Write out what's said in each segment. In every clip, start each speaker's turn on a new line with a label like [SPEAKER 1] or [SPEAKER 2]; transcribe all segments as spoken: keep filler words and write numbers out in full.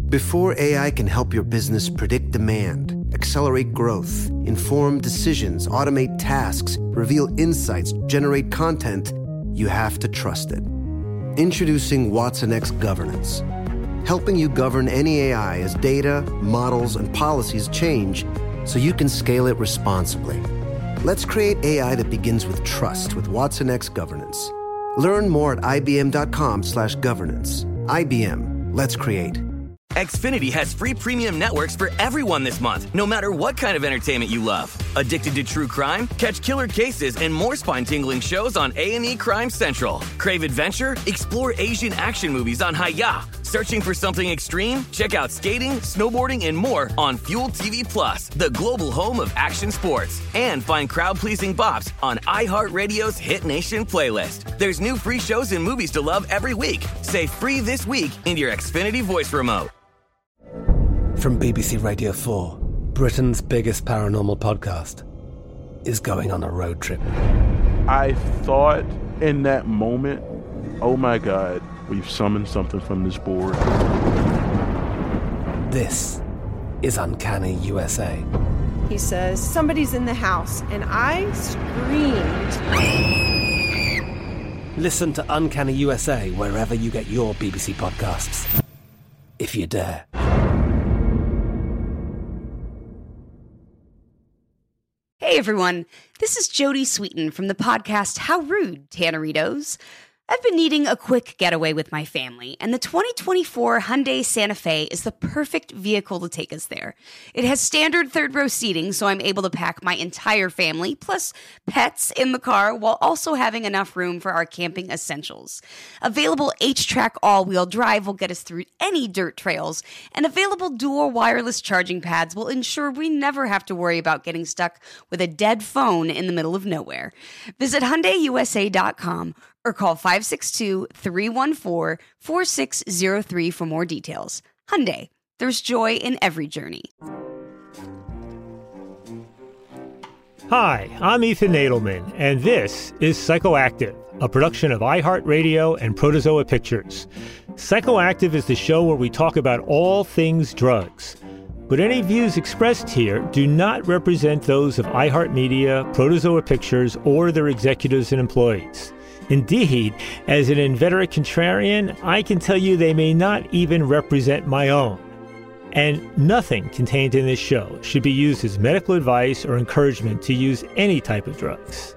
[SPEAKER 1] Before A I can help your business predict demand, accelerate growth, inform decisions, automate tasks, reveal insights, generate content, you have to trust it. Introducing watsonx Governance, helping you govern any A I as data, models, and policies change so you can scale it responsibly. Let's create A I that begins with trust with watsonx Governance. Learn more at ibm.com slash governance. I B M. Let's create.
[SPEAKER 2] Xfinity has free premium networks for everyone this month, no matter what kind of entertainment you love. Addicted to true crime? Catch killer cases and more spine-tingling shows on A and E Crime Central. Crave adventure? Explore Asian action movies on Hi-Ya. Searching for something extreme? Check out skating, snowboarding, and more on Fuel T V Plus, the global home of action sports. And find crowd-pleasing bops on iHeartRadio's Hit Nation playlist. There's new free shows and movies to love every week. Say free this week in your Xfinity voice remote.
[SPEAKER 3] From B B C Radio four, Britain's biggest paranormal podcast is going on a road trip.
[SPEAKER 4] I thought in that moment, oh my God, we've summoned something from this board.
[SPEAKER 3] This is Uncanny U S A.
[SPEAKER 5] He says, somebody's in the house, and I screamed.
[SPEAKER 3] Listen to Uncanny U S A wherever you get your B B C podcasts, if you dare.
[SPEAKER 6] Hey everyone, this is Jodie Sweetin from the podcast How Rude, Tanneritos. I've been needing a quick getaway with my family, and the twenty twenty-four Hyundai Santa Fe is the perfect vehicle to take us there. It has standard third-row seating, so I'm able to pack my entire family, plus pets, in the car, while also having enough room for our camping essentials. Available H-Track all-wheel drive will get us through any dirt trails, and available dual wireless charging pads will ensure we never have to worry about getting stuck with a dead phone in the middle of nowhere. Visit Hyundai U S A dot com or call five six two, three one four, four six zero three for more details. Hyundai, there's joy in every journey.
[SPEAKER 7] Hi, I'm Ethan Nadelman, and this is Psychoactive, a production of iHeartRadio and Protozoa Pictures. Psychoactive is the show where we talk about all things drugs. But any views expressed here do not represent those of iHeartMedia, Protozoa Pictures, or their executives and employees. Indeed, as an inveterate contrarian, I can tell you they may not even represent my own. And nothing contained in this show should be used as medical advice or encouragement to use any type of drugs.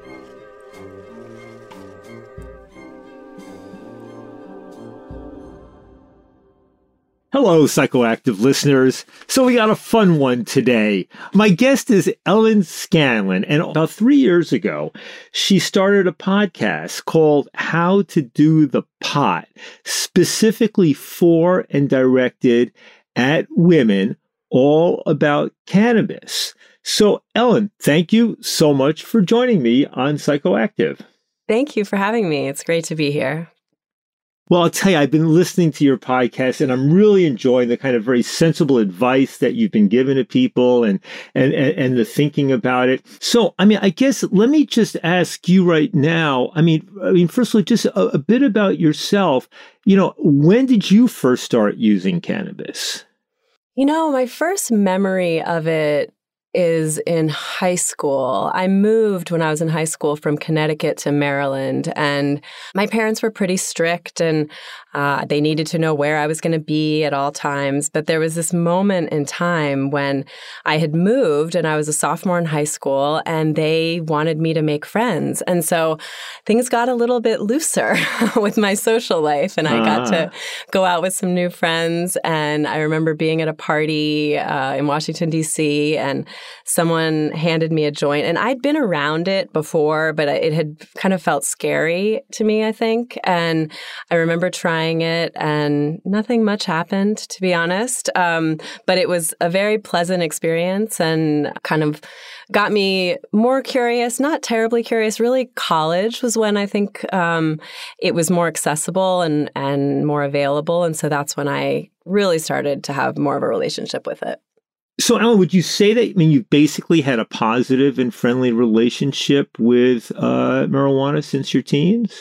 [SPEAKER 7] Hello, Psychoactive listeners. So we got a fun one today. My guest is Ellen Scanlon, and about three years ago, she started a podcast called How to Do the Pot, specifically for and directed at women, all about cannabis. So, Ellen, thank you so much for joining me on Psychoactive.
[SPEAKER 8] Thank you for having me. It's great to be here.
[SPEAKER 7] Well, I'll tell you, I've been listening to your podcast, and I'm really enjoying the kind of very sensible advice that you've been giving to people and, and, and, and the thinking about it. So, I mean, I guess let me just ask you right now, I mean, I mean, first of all, just a, a bit about yourself. You know, when did you first start using cannabis?
[SPEAKER 8] You know, my first memory of it is in high school. I moved when I was in high school from Connecticut to Maryland, and my parents were pretty strict, and uh, they needed to know where I was going to be at all times. But there was this moment in time when I had moved and I was a sophomore in high school, and they wanted me to make friends. And so things got a little bit looser with my social life, and I uh. got to go out with some new friends. And I remember being at a party uh, in Washington, D C, and someone handed me a joint, and I'd been around it before, but it had kind of felt scary to me, I think. And I remember trying it, and nothing much happened, to be honest. Um, but it was a very pleasant experience and kind of got me more curious, not terribly curious. Really, college was when I think um, it was more accessible and, and more available. And so that's when I really started to have more of a relationship with it.
[SPEAKER 7] So, Ellen, would you say that, I mean, you basically had a positive and friendly relationship with uh, marijuana since your teens?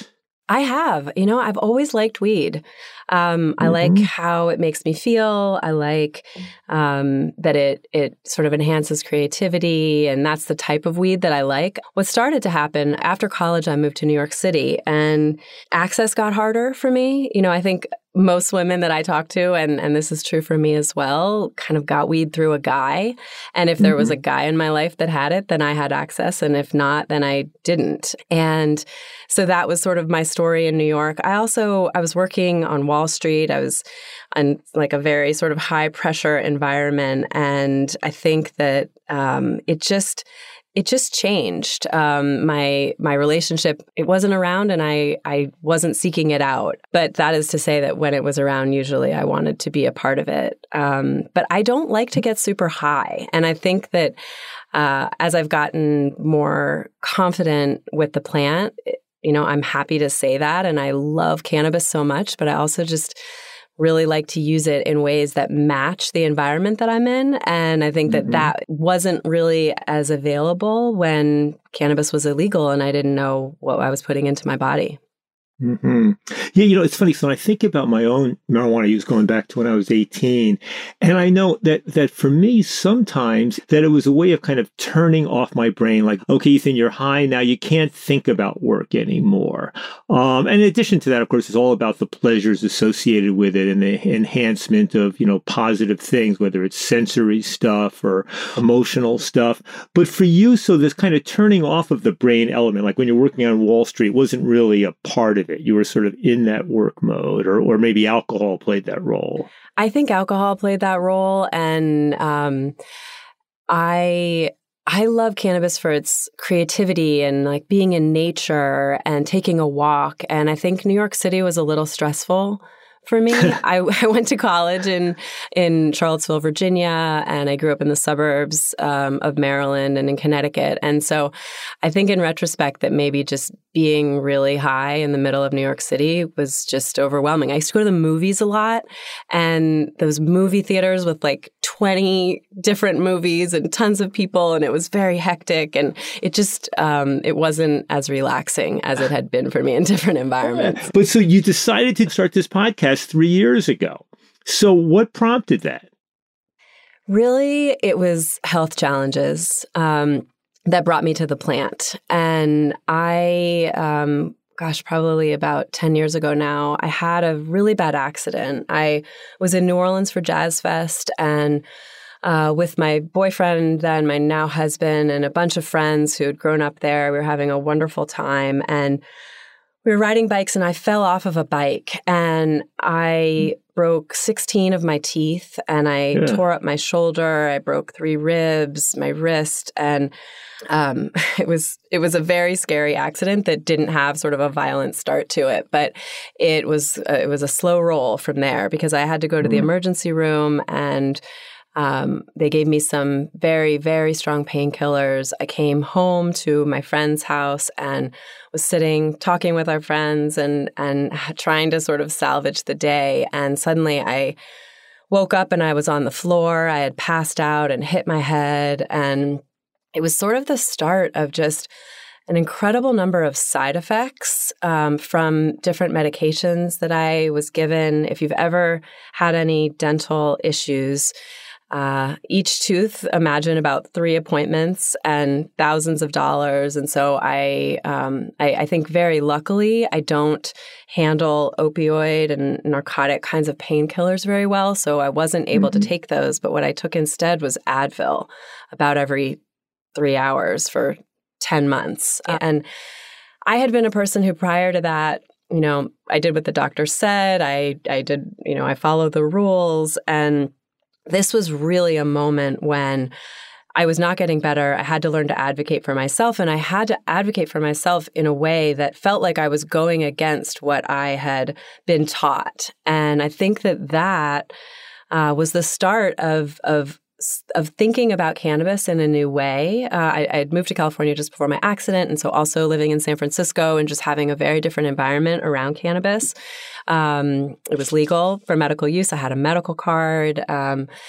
[SPEAKER 8] I have. You know, I've always liked weed. Um, I mm-hmm. like how it makes me feel. I like um, that it it sort of enhances creativity, and that's the type of weed that I like. What started to happen after college, I moved to New York City, and access got harder for me. You know, I think most women that I talk to, and, and this is true for me as well, kind of got weed through a guy. And if there mm-hmm. was a guy in my life that had it, then I had access. And if not, then I didn't. And so that was sort of my story in New York. I also, I was working on Wall Street. I was in like a very sort of high pressure environment. And I think that um, it just... It just changed. Um, my my relationship, it wasn't around, and I, I wasn't seeking it out. But that is to say that when it was around, usually I wanted to be a part of it. Um, but I don't like to get super high. And I think that uh, as I've gotten more confident with the plant, you know, I'm happy to say that. And I love cannabis so much, but I also just really like to use it in ways that match the environment that I'm in. And I think that mm-hmm. that wasn't really as available when cannabis was illegal and I didn't know what I was putting into my body.
[SPEAKER 9] Mm-hmm. Yeah, you know, it's funny. So I think about my own marijuana use going back to when I was eighteen. And I know that that for me, sometimes that it was a way of kind of turning off my brain. Like, okay, Ethan, you're high now. You can't think about work anymore. Um, and in addition to that, of course, it's all about the pleasures associated with it and the enhancement of, you know, positive things, whether it's sensory stuff or emotional stuff. But for you, so this kind of turning off of the brain element, like when you're working on Wall Street, wasn't really a part of it. You were sort of in that work mode, or or maybe alcohol played that role.
[SPEAKER 8] I think alcohol played that role, and um, I I love cannabis for its creativity and like being in nature and taking a walk. And I think New York City was a little stressful for me. I, I went to college in in Charlottesville, Virginia, and I grew up in the suburbs um, of Maryland and in Connecticut. And so I think in retrospect that maybe just being really high in the middle of New York City was just overwhelming. I used to go to the movies a lot, and those movie theaters with like twenty different movies and tons of people, and it was very hectic, and it just um, it wasn't as relaxing as it had been for me in different environments.
[SPEAKER 9] But so you decided to start this podcast three years ago. So what prompted that?
[SPEAKER 8] Really, it was health challenges um, that brought me to the plant. And I, um, gosh, probably about ten years ago now, I had a really bad accident. I was in New Orleans for Jazz Fest, and uh, with my boyfriend, then my now husband, and a bunch of friends who had grown up there. We were having a wonderful time. And we were riding bikes, and I fell off of a bike, and I broke sixteen of my teeth, and I yeah. tore up my shoulder. I broke three ribs, my wrist, and um, it was it was a very scary accident that didn't have sort of a violent start to it, but it was uh, it was a slow roll from there because I had to go to the emergency room, and Um, they gave me some very, very strong painkillers. I came home to my friend's house and was sitting, talking with our friends and and trying to sort of salvage the day. And suddenly I woke up and I was on the floor. I had passed out and hit my head. And it was sort of the start of just an incredible number of side effects um, from different medications that I was given. If you've ever had any dental issues, Uh, each tooth, imagine about three appointments and thousands of dollars. And so I, um, I, I think very luckily, I don't handle opioid and narcotic kinds of painkillers very well. So I wasn't able mm-hmm. to take those. But what I took instead was Advil about every three hours for ten months. Uh, and I had been a person who prior to that, you know, I did what the doctor said. I, I did, you know, I followed the rules. And this was really a moment when I was not getting better. I had to learn to advocate for myself, and I had to advocate for myself in a way that felt like I was going against what I had been taught. And I think that that uh, was the start of of of thinking about cannabis in a new way. Uh, I, I had moved to California just before my accident, and so also living in San Francisco and just having a very different environment around cannabis. Um, it was legal for medical use. I had a medical card. Um,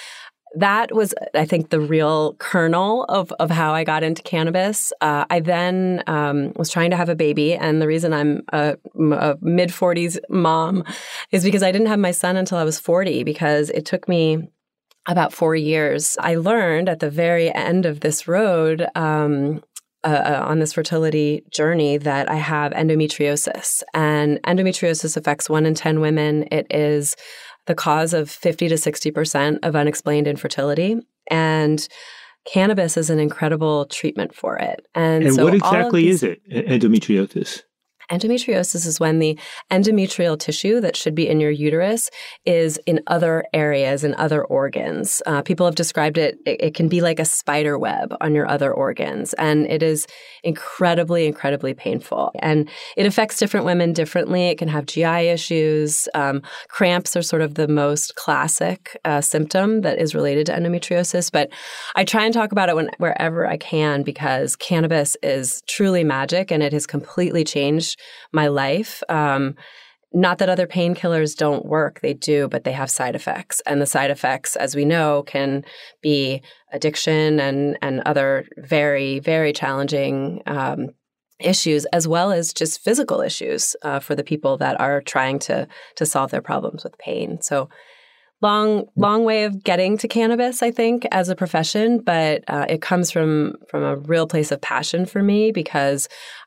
[SPEAKER 8] that was, I think, the real kernel of, of how I got into cannabis. Uh, I then um, was trying to have a baby. And the reason I'm a, a mid-forties mom is because I didn't have my son until I was forty, because it took me about four years. I learned at the very end of this road, um, uh, on this fertility journey, that I have endometriosis. And endometriosis affects one in ten women. It is the cause of fifty to sixty percent of unexplained infertility. And cannabis is an incredible treatment for it. And,
[SPEAKER 9] and
[SPEAKER 8] so
[SPEAKER 9] what exactly
[SPEAKER 8] these,
[SPEAKER 9] is it, endometriosis?
[SPEAKER 8] Endometriosis is when the endometrial tissue that should be in your uterus is in other areas, in other organs. Uh, people have described it, it, it can be like a spider web on your other organs. And it is incredibly, incredibly painful. And it affects different women differently. It can have G I issues. Um, cramps are sort of the most classic uh, symptom that is related to endometriosis. But I try and talk about it when, wherever I can, because cannabis is truly magic, and it has completely changed my life. Um, not that other painkillers don't work. They do, but they have side effects. And the side effects, as we know, can be addiction and, and other very, very challenging um, issues, as well as just physical issues uh, for the people that are trying to to solve their problems with pain. So long, long way of getting to cannabis, I think, as a profession, but uh, it comes from from a real place of passion for me, because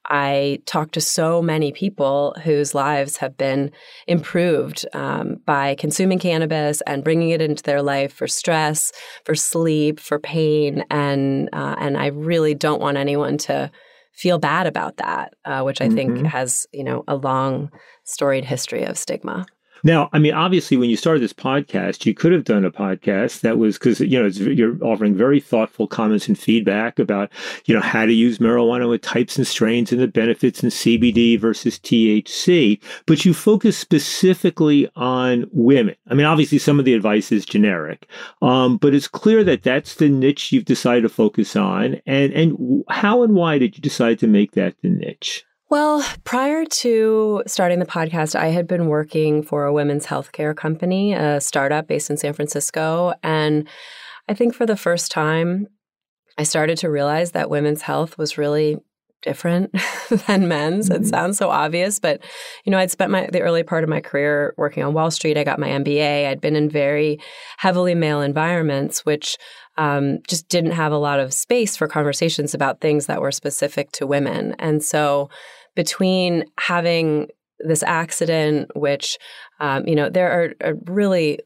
[SPEAKER 8] I talk to so many people whose lives have been improved um, by consuming cannabis and bringing it into their life for stress, for sleep, for pain, and uh, and I really don't want anyone to feel bad about that, uh, which I mm-hmm. think has, you know, a long storied history of stigma.
[SPEAKER 9] Now, I mean, obviously, when you started this podcast, you could have done a podcast that was, because, you know, it's, you're offering very thoughtful comments and feedback about, you know, how to use marijuana with types and strains and the benefits in C B D versus T H C. But you focus specifically on women. I mean, obviously, some of the advice is generic, um, but it's clear that that's the niche you've decided to focus on. And, and how and why did you decide to make that the niche?
[SPEAKER 8] Well, prior to starting the podcast, I had been working for a women's healthcare company, a startup based in San Francisco. And I think for the first time, I started to realize that women's health was really different than men's. Mm-hmm. It sounds so obvious, but, you know, I'd spent my the early part of my career working on Wall Street. I got my M B A. I'd been in very heavily male environments, which um, just didn't have a lot of space for conversations about things that were specific to women. And so between having this accident, which, um, you know, there are, are really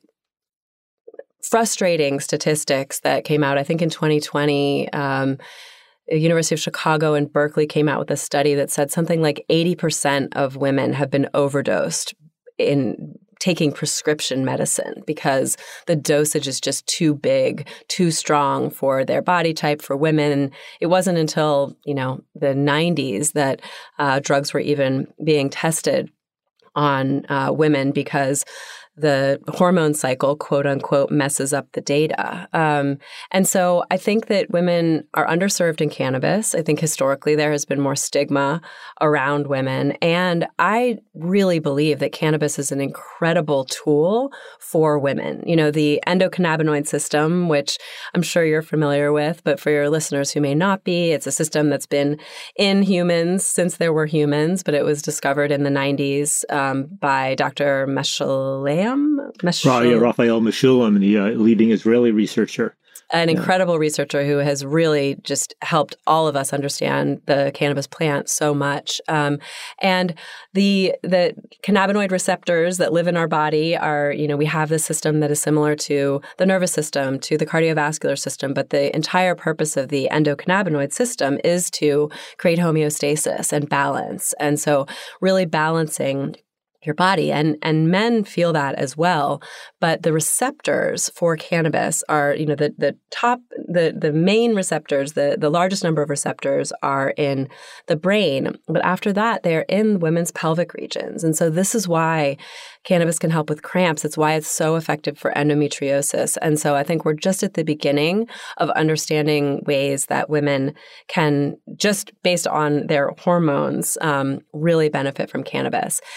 [SPEAKER 8] frustrating statistics that came out, I think in twenty twenty, um, the University of Chicago and Berkeley came out with a study that said something like eighty percent of women have been overdosed in taking prescription medicine because the dosage is just too big, too strong for their body type, for women. It wasn't until, you know, the nineties that uh, drugs were even being tested on uh, women because the hormone cycle, quote unquote, messes up the data. Um, and so I think that women are underserved in cannabis. I think historically there has been more stigma around women. And I really believe that cannabis is an incredible tool for women. You know, the endocannabinoid system, which I'm sure you're familiar with, but for your listeners who may not be, it's a system that's been in humans since there were humans, but it was discovered in the nineties um, by Doctor Meshulam.
[SPEAKER 9] Right, yeah, Raphael Meshulam, the uh, leading Israeli researcher.
[SPEAKER 8] An
[SPEAKER 9] yeah.
[SPEAKER 8] incredible researcher who has really just helped all of us understand the cannabis plant so much. Um, and the the cannabinoid receptors that live in our body are, you know, we have this system that is similar to the nervous system, to the cardiovascular system, but the entire purpose of the endocannabinoid system is to create homeostasis and balance. And so really balancing your body. And and men feel that as well. But the receptors for cannabis are, you know, the the top, the the main receptors, the, the largest number of receptors are in the brain. But after that, they're in women's pelvic regions. And so this is why cannabis can help with cramps. It's why it's so effective for endometriosis. And so I think we're just at the beginning of understanding ways that women can, just based on their hormones, um, really benefit from cannabis. And then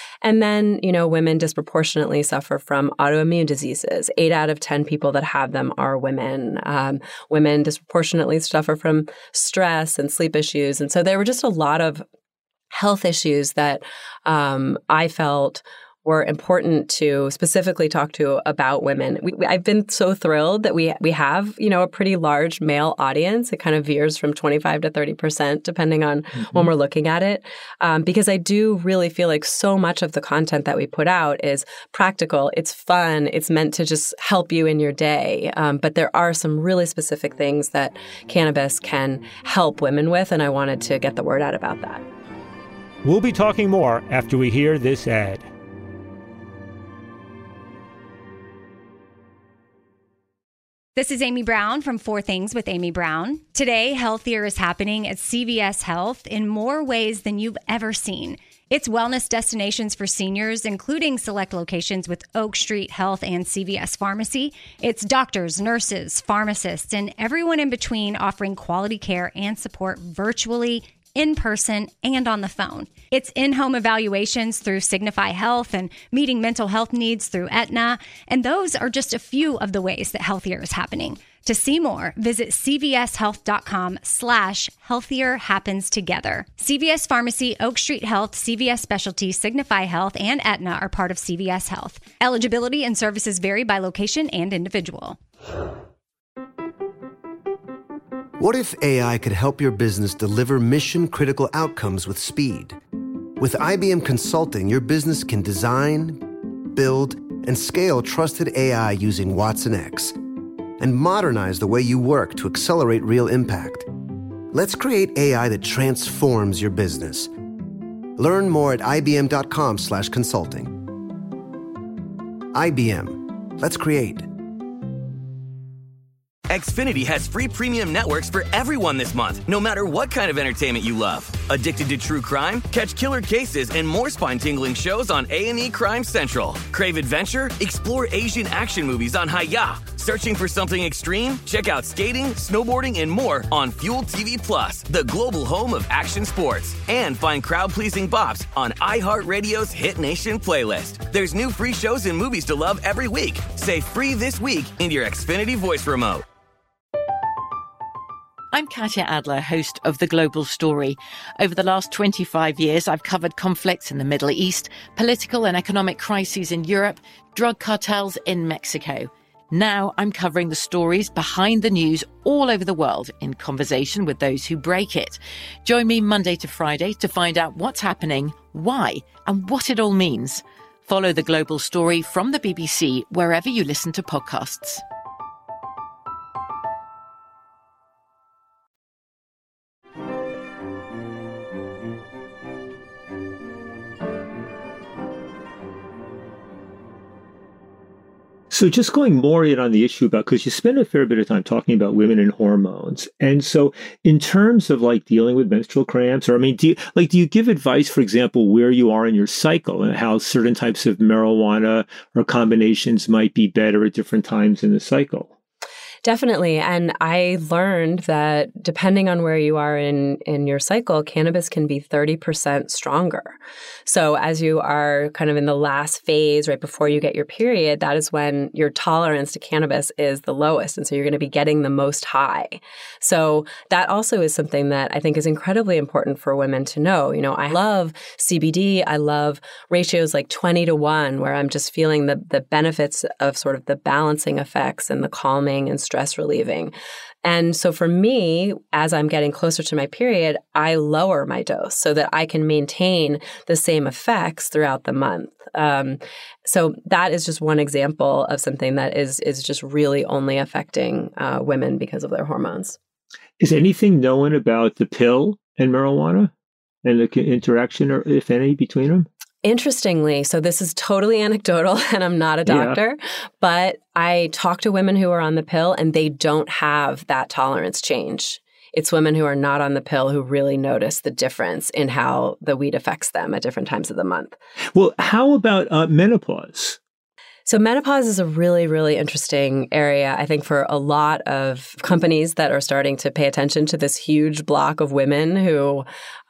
[SPEAKER 8] then, you know, women disproportionately suffer from autoimmune diseases. Eight out of ten people that have them are women. Um, women disproportionately suffer from stress and sleep issues. And so there were just a lot of health issues that um, I felt were important to specifically talk to about women. We, we, I've been so thrilled that we we have, you know, a pretty large male audience. It kind of veers from twenty-five to thirty percent depending on mm-hmm. when we're looking at it. Um, because I do really feel like so much of the content that we put out is practical. It's fun. It's meant to just help you in your day. Um, but there are some really specific things that cannabis can help women with, and I wanted to get the word out about that.
[SPEAKER 7] We'll be talking more after we hear this ad.
[SPEAKER 10] This is Amy Brown from Four Things with Amy Brown. Today, healthier is happening at C V S Health in more ways than you've ever seen. It's wellness destinations for seniors, including select locations with Oak Street Health and C V S Pharmacy. It's doctors, nurses, pharmacists, and everyone in between offering quality care and support virtually, in person, and on the phone. It's in-home evaluations through Signify Health and meeting mental health needs through Aetna. And those are just a few of the ways that healthier is happening. To see more, visit cvshealth.com slash healthier happens together. C V S Pharmacy, Oak Street Health, C V S Specialty, Signify Health, and Aetna are part of C V S Health. Eligibility and services vary by location and individual.
[SPEAKER 1] What if A I could help your business deliver mission-critical outcomes with speed? With I B M Consulting, your business can design, build, and scale trusted A I using Watson X, and modernize the way you work to accelerate real impact. Let's create A I that transforms your business. Learn more at ibm.com slash consulting. I B M. Let's create.
[SPEAKER 2] Xfinity has free premium networks for everyone this month, no matter what kind of entertainment you love. Addicted to true crime? Catch killer cases and more spine-tingling shows on A and E Crime Central. Crave adventure? Explore Asian action movies on Hi-Ya. Searching for something extreme? Check out skating, snowboarding, and more on Fuel T V Plus, the global home of action sports. And find crowd-pleasing bops on iHeartRadio's Hit Nation playlist. There's new free shows and movies to love every week. Say free this week in your Xfinity voice remote.
[SPEAKER 11] I'm Katya Adler, host of The Global Story. Over the last twenty-five years, I've covered conflicts in the Middle East, political and economic crises in Europe, drug cartels in Mexico. Now I'm covering the stories behind the news all over the world in conversation with those who break it. Join me Monday to Friday to find out what's happening, why, and what it all means. Follow The Global Story from the B B C wherever you listen to podcasts.
[SPEAKER 9] So just going more in on the issue about, because you spend a fair bit of time talking about women and hormones. And so in terms of like dealing with menstrual cramps, or I mean, do you, like, do you give advice, for example, where you are in your cycle and how certain types of marijuana or combinations might be better at different times in the cycle?
[SPEAKER 8] Definitely. And I learned that depending on where you are in, in your cycle, cannabis can be thirty percent stronger. So as you are kind of in the last phase, right before you get your period, that is when your tolerance to cannabis is the lowest. And so you're going to be getting the most high. So that also is something that I think is incredibly important for women to know. You know, I love C B D. I love ratios like twenty to one, where I'm just feeling the, the benefits of sort of the balancing effects and the calming and stress relieving. And so for me, as I'm getting closer to my period, I lower my dose so that I can maintain the same effects throughout the month. Um, so that is just one example of something that is is just really only affecting uh, women because of their hormones.
[SPEAKER 9] Is anything known about the pill and marijuana and the interaction, or if any, between them?
[SPEAKER 8] Interestingly, so this is totally anecdotal and I'm not a doctor, yeah. but I talk to women who are on the pill and they don't have that tolerance change. It's women who are not on the pill who really notice the difference in how the weed affects them at different times of the month.
[SPEAKER 9] Well, how about uh, menopause?
[SPEAKER 8] So menopause is a really, really interesting area, I think, for a lot of companies that are starting to pay attention to this huge block of women who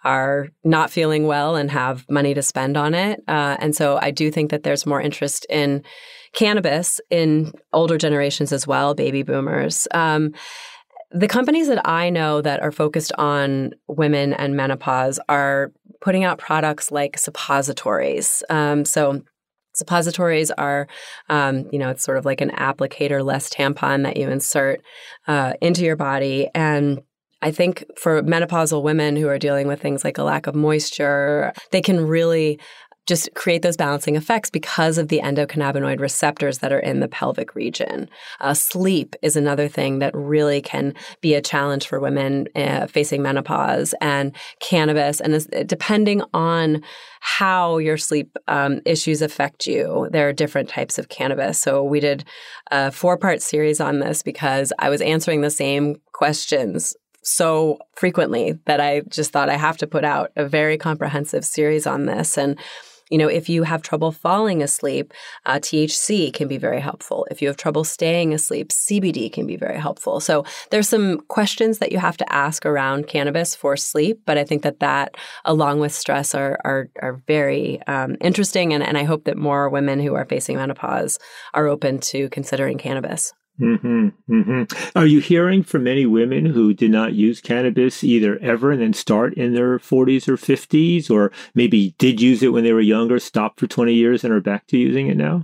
[SPEAKER 8] are not feeling well and have money to spend on it. Uh, and so I do think that there's more interest in cannabis in older generations as well, baby boomers. Um, the companies that I know that are focused on women and menopause are putting out products like suppositories. Um, so suppositories are, um, you know, it's sort of like an applicator-less tampon that you insert uh, into your body. And I think for menopausal women who are dealing with things like a lack of moisture, they can really just create those balancing effects because of the endocannabinoid receptors that are in the pelvic region. Uh, sleep is another thing that really can be a challenge for women uh, facing menopause, and cannabis. And this, depending on how your sleep um, issues affect you, there are different types of cannabis. So we did a four-part series on this because I was answering the same questions so frequently that I just thought I have to put out a very comprehensive series on this. And you know, if you have trouble falling asleep, uh, T H C can be very helpful. If you have trouble staying asleep, C B D can be very helpful. So there's some questions that you have to ask around cannabis for sleep, but I think that that, along with stress, are are, are very um, interesting. And, and I hope that more women who are facing menopause are open to considering cannabis.
[SPEAKER 9] Mm-hmm, mm-hmm. Are you hearing from many women who did not use cannabis either ever and then start in their forties or fifties, or maybe did use it when they were younger, stopped for twenty years and are back to using it now?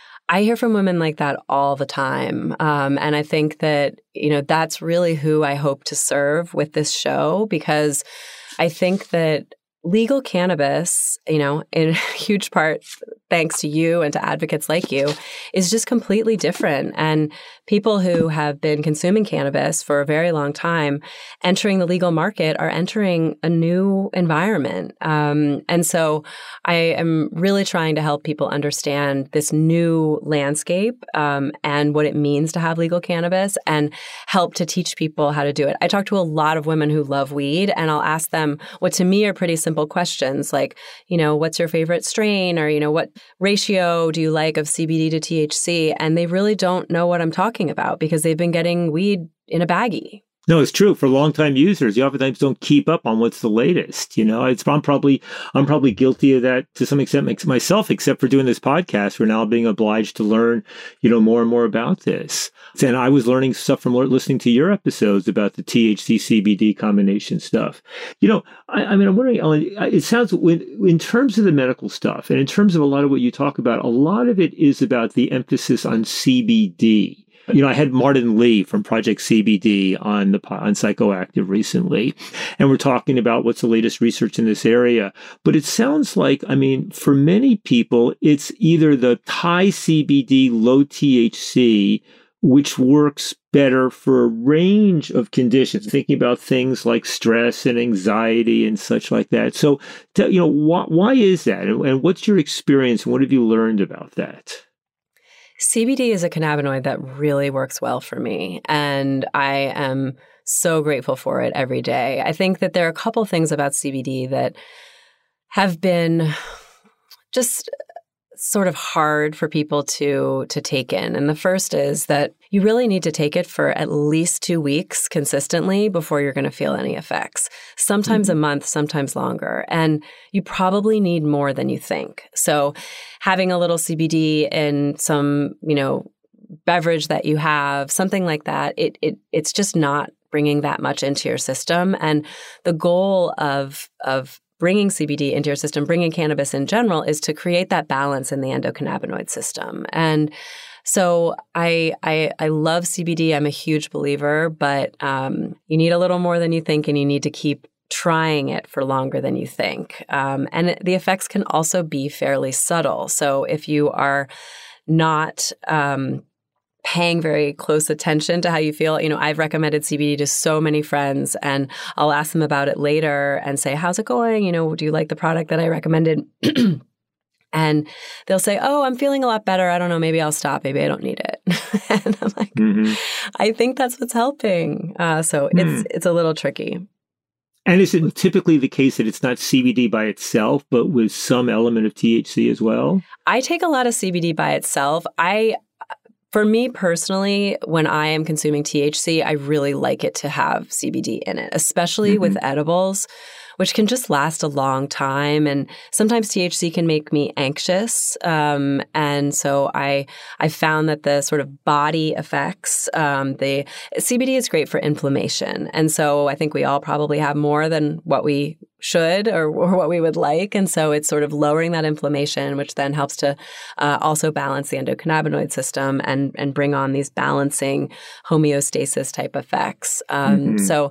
[SPEAKER 8] I hear from women like that all the time. Um, and I think that, you know, that's really who I hope to serve with this show, because I think that legal cannabis, you know, in huge part thanks to you and to advocates like you, is just completely different. And people who have been consuming cannabis for a very long time, entering the legal market, are entering a new environment. Um, and so I am really trying to help people understand this new landscape um, and what it means to have legal cannabis, and help to teach people how to do it. I talk to a lot of women who love weed, and I'll ask them what to me are pretty simple questions like, you know, what's your favorite strain? Or, you know, what ratio do you like of C B D to T H C? And they really don't know what I'm talking about because they've been getting weed in a baggie.
[SPEAKER 9] No, it's true. For longtime users, you oftentimes don't keep up on what's the latest. You know, it's, I'm probably I'm probably guilty of that to some extent myself, except for doing this podcast. We're now being obliged to learn, you know, more and more about this. And I was learning stuff from listening to your episodes about the T H C C B D combination stuff. You know, I, I mean, I'm wondering, Ellen, it sounds in terms of the medical stuff and in terms of a lot of what you talk about, a lot of it is about the emphasis on C B D. You know, I had Martin Lee from Project C B D on the on Psychoactive recently, and we're talking about what's the latest research in this area. But it sounds like, I mean, for many people, it's either the high C B D, low T H C, which works better for a range of conditions, thinking about things like stress and anxiety and such like that. So, you know, why, why is that? And what's your experience? And what have you learned about that?
[SPEAKER 8] C B D is a cannabinoid that really works well for me, and I am so grateful for it every day. I think that there are a couple things about C B D that have been just sort of hard for people to to take in. And the first is that you really need to take it for at least two weeks consistently before you're going to feel any effects. Sometimes mm-hmm. a month, sometimes longer. And you probably need more than you think. So having a little C B D in some, you know, beverage that you have, something like that, it it it's just not bringing that much into your system. And the goal of of bringing C B D into your system, bringing cannabis in general, is to create that balance in the endocannabinoid system. And so I I, I love C B D. I'm a huge believer, but um, you need a little more than you think, and you need to keep trying it for longer than you think. Um, and the effects can also be fairly subtle. So if you are not um, paying very close attention to how you feel. You know, I've recommended C B D to so many friends, and I'll ask them about it later and say, how's it going? You know, do you like the product that I recommended? And they'll say, oh, I'm feeling a lot better. I don't know, maybe I'll stop. Maybe I don't need it. And I'm like, mm-hmm. I think that's what's helping. Uh, so mm. it's it's a little tricky.
[SPEAKER 9] And is it typically the case that it's not C B D by itself, but with some element of T H C as well?
[SPEAKER 8] I take a lot of C B D by itself. I For me personally, when I am consuming T H C, I really like it to have C B D in it, especially mm-hmm. with edibles. which can just last a long time. And sometimes T H C can make me anxious. Um, and so I I found that the sort of body effects, um, the C B D is great for inflammation. And so I think we all probably have more than what we should or, or what we would like. And so it's sort of lowering that inflammation, which then helps to uh, also balance the endocannabinoid system and, and bring on these balancing homeostasis type effects. Um, mm-hmm. So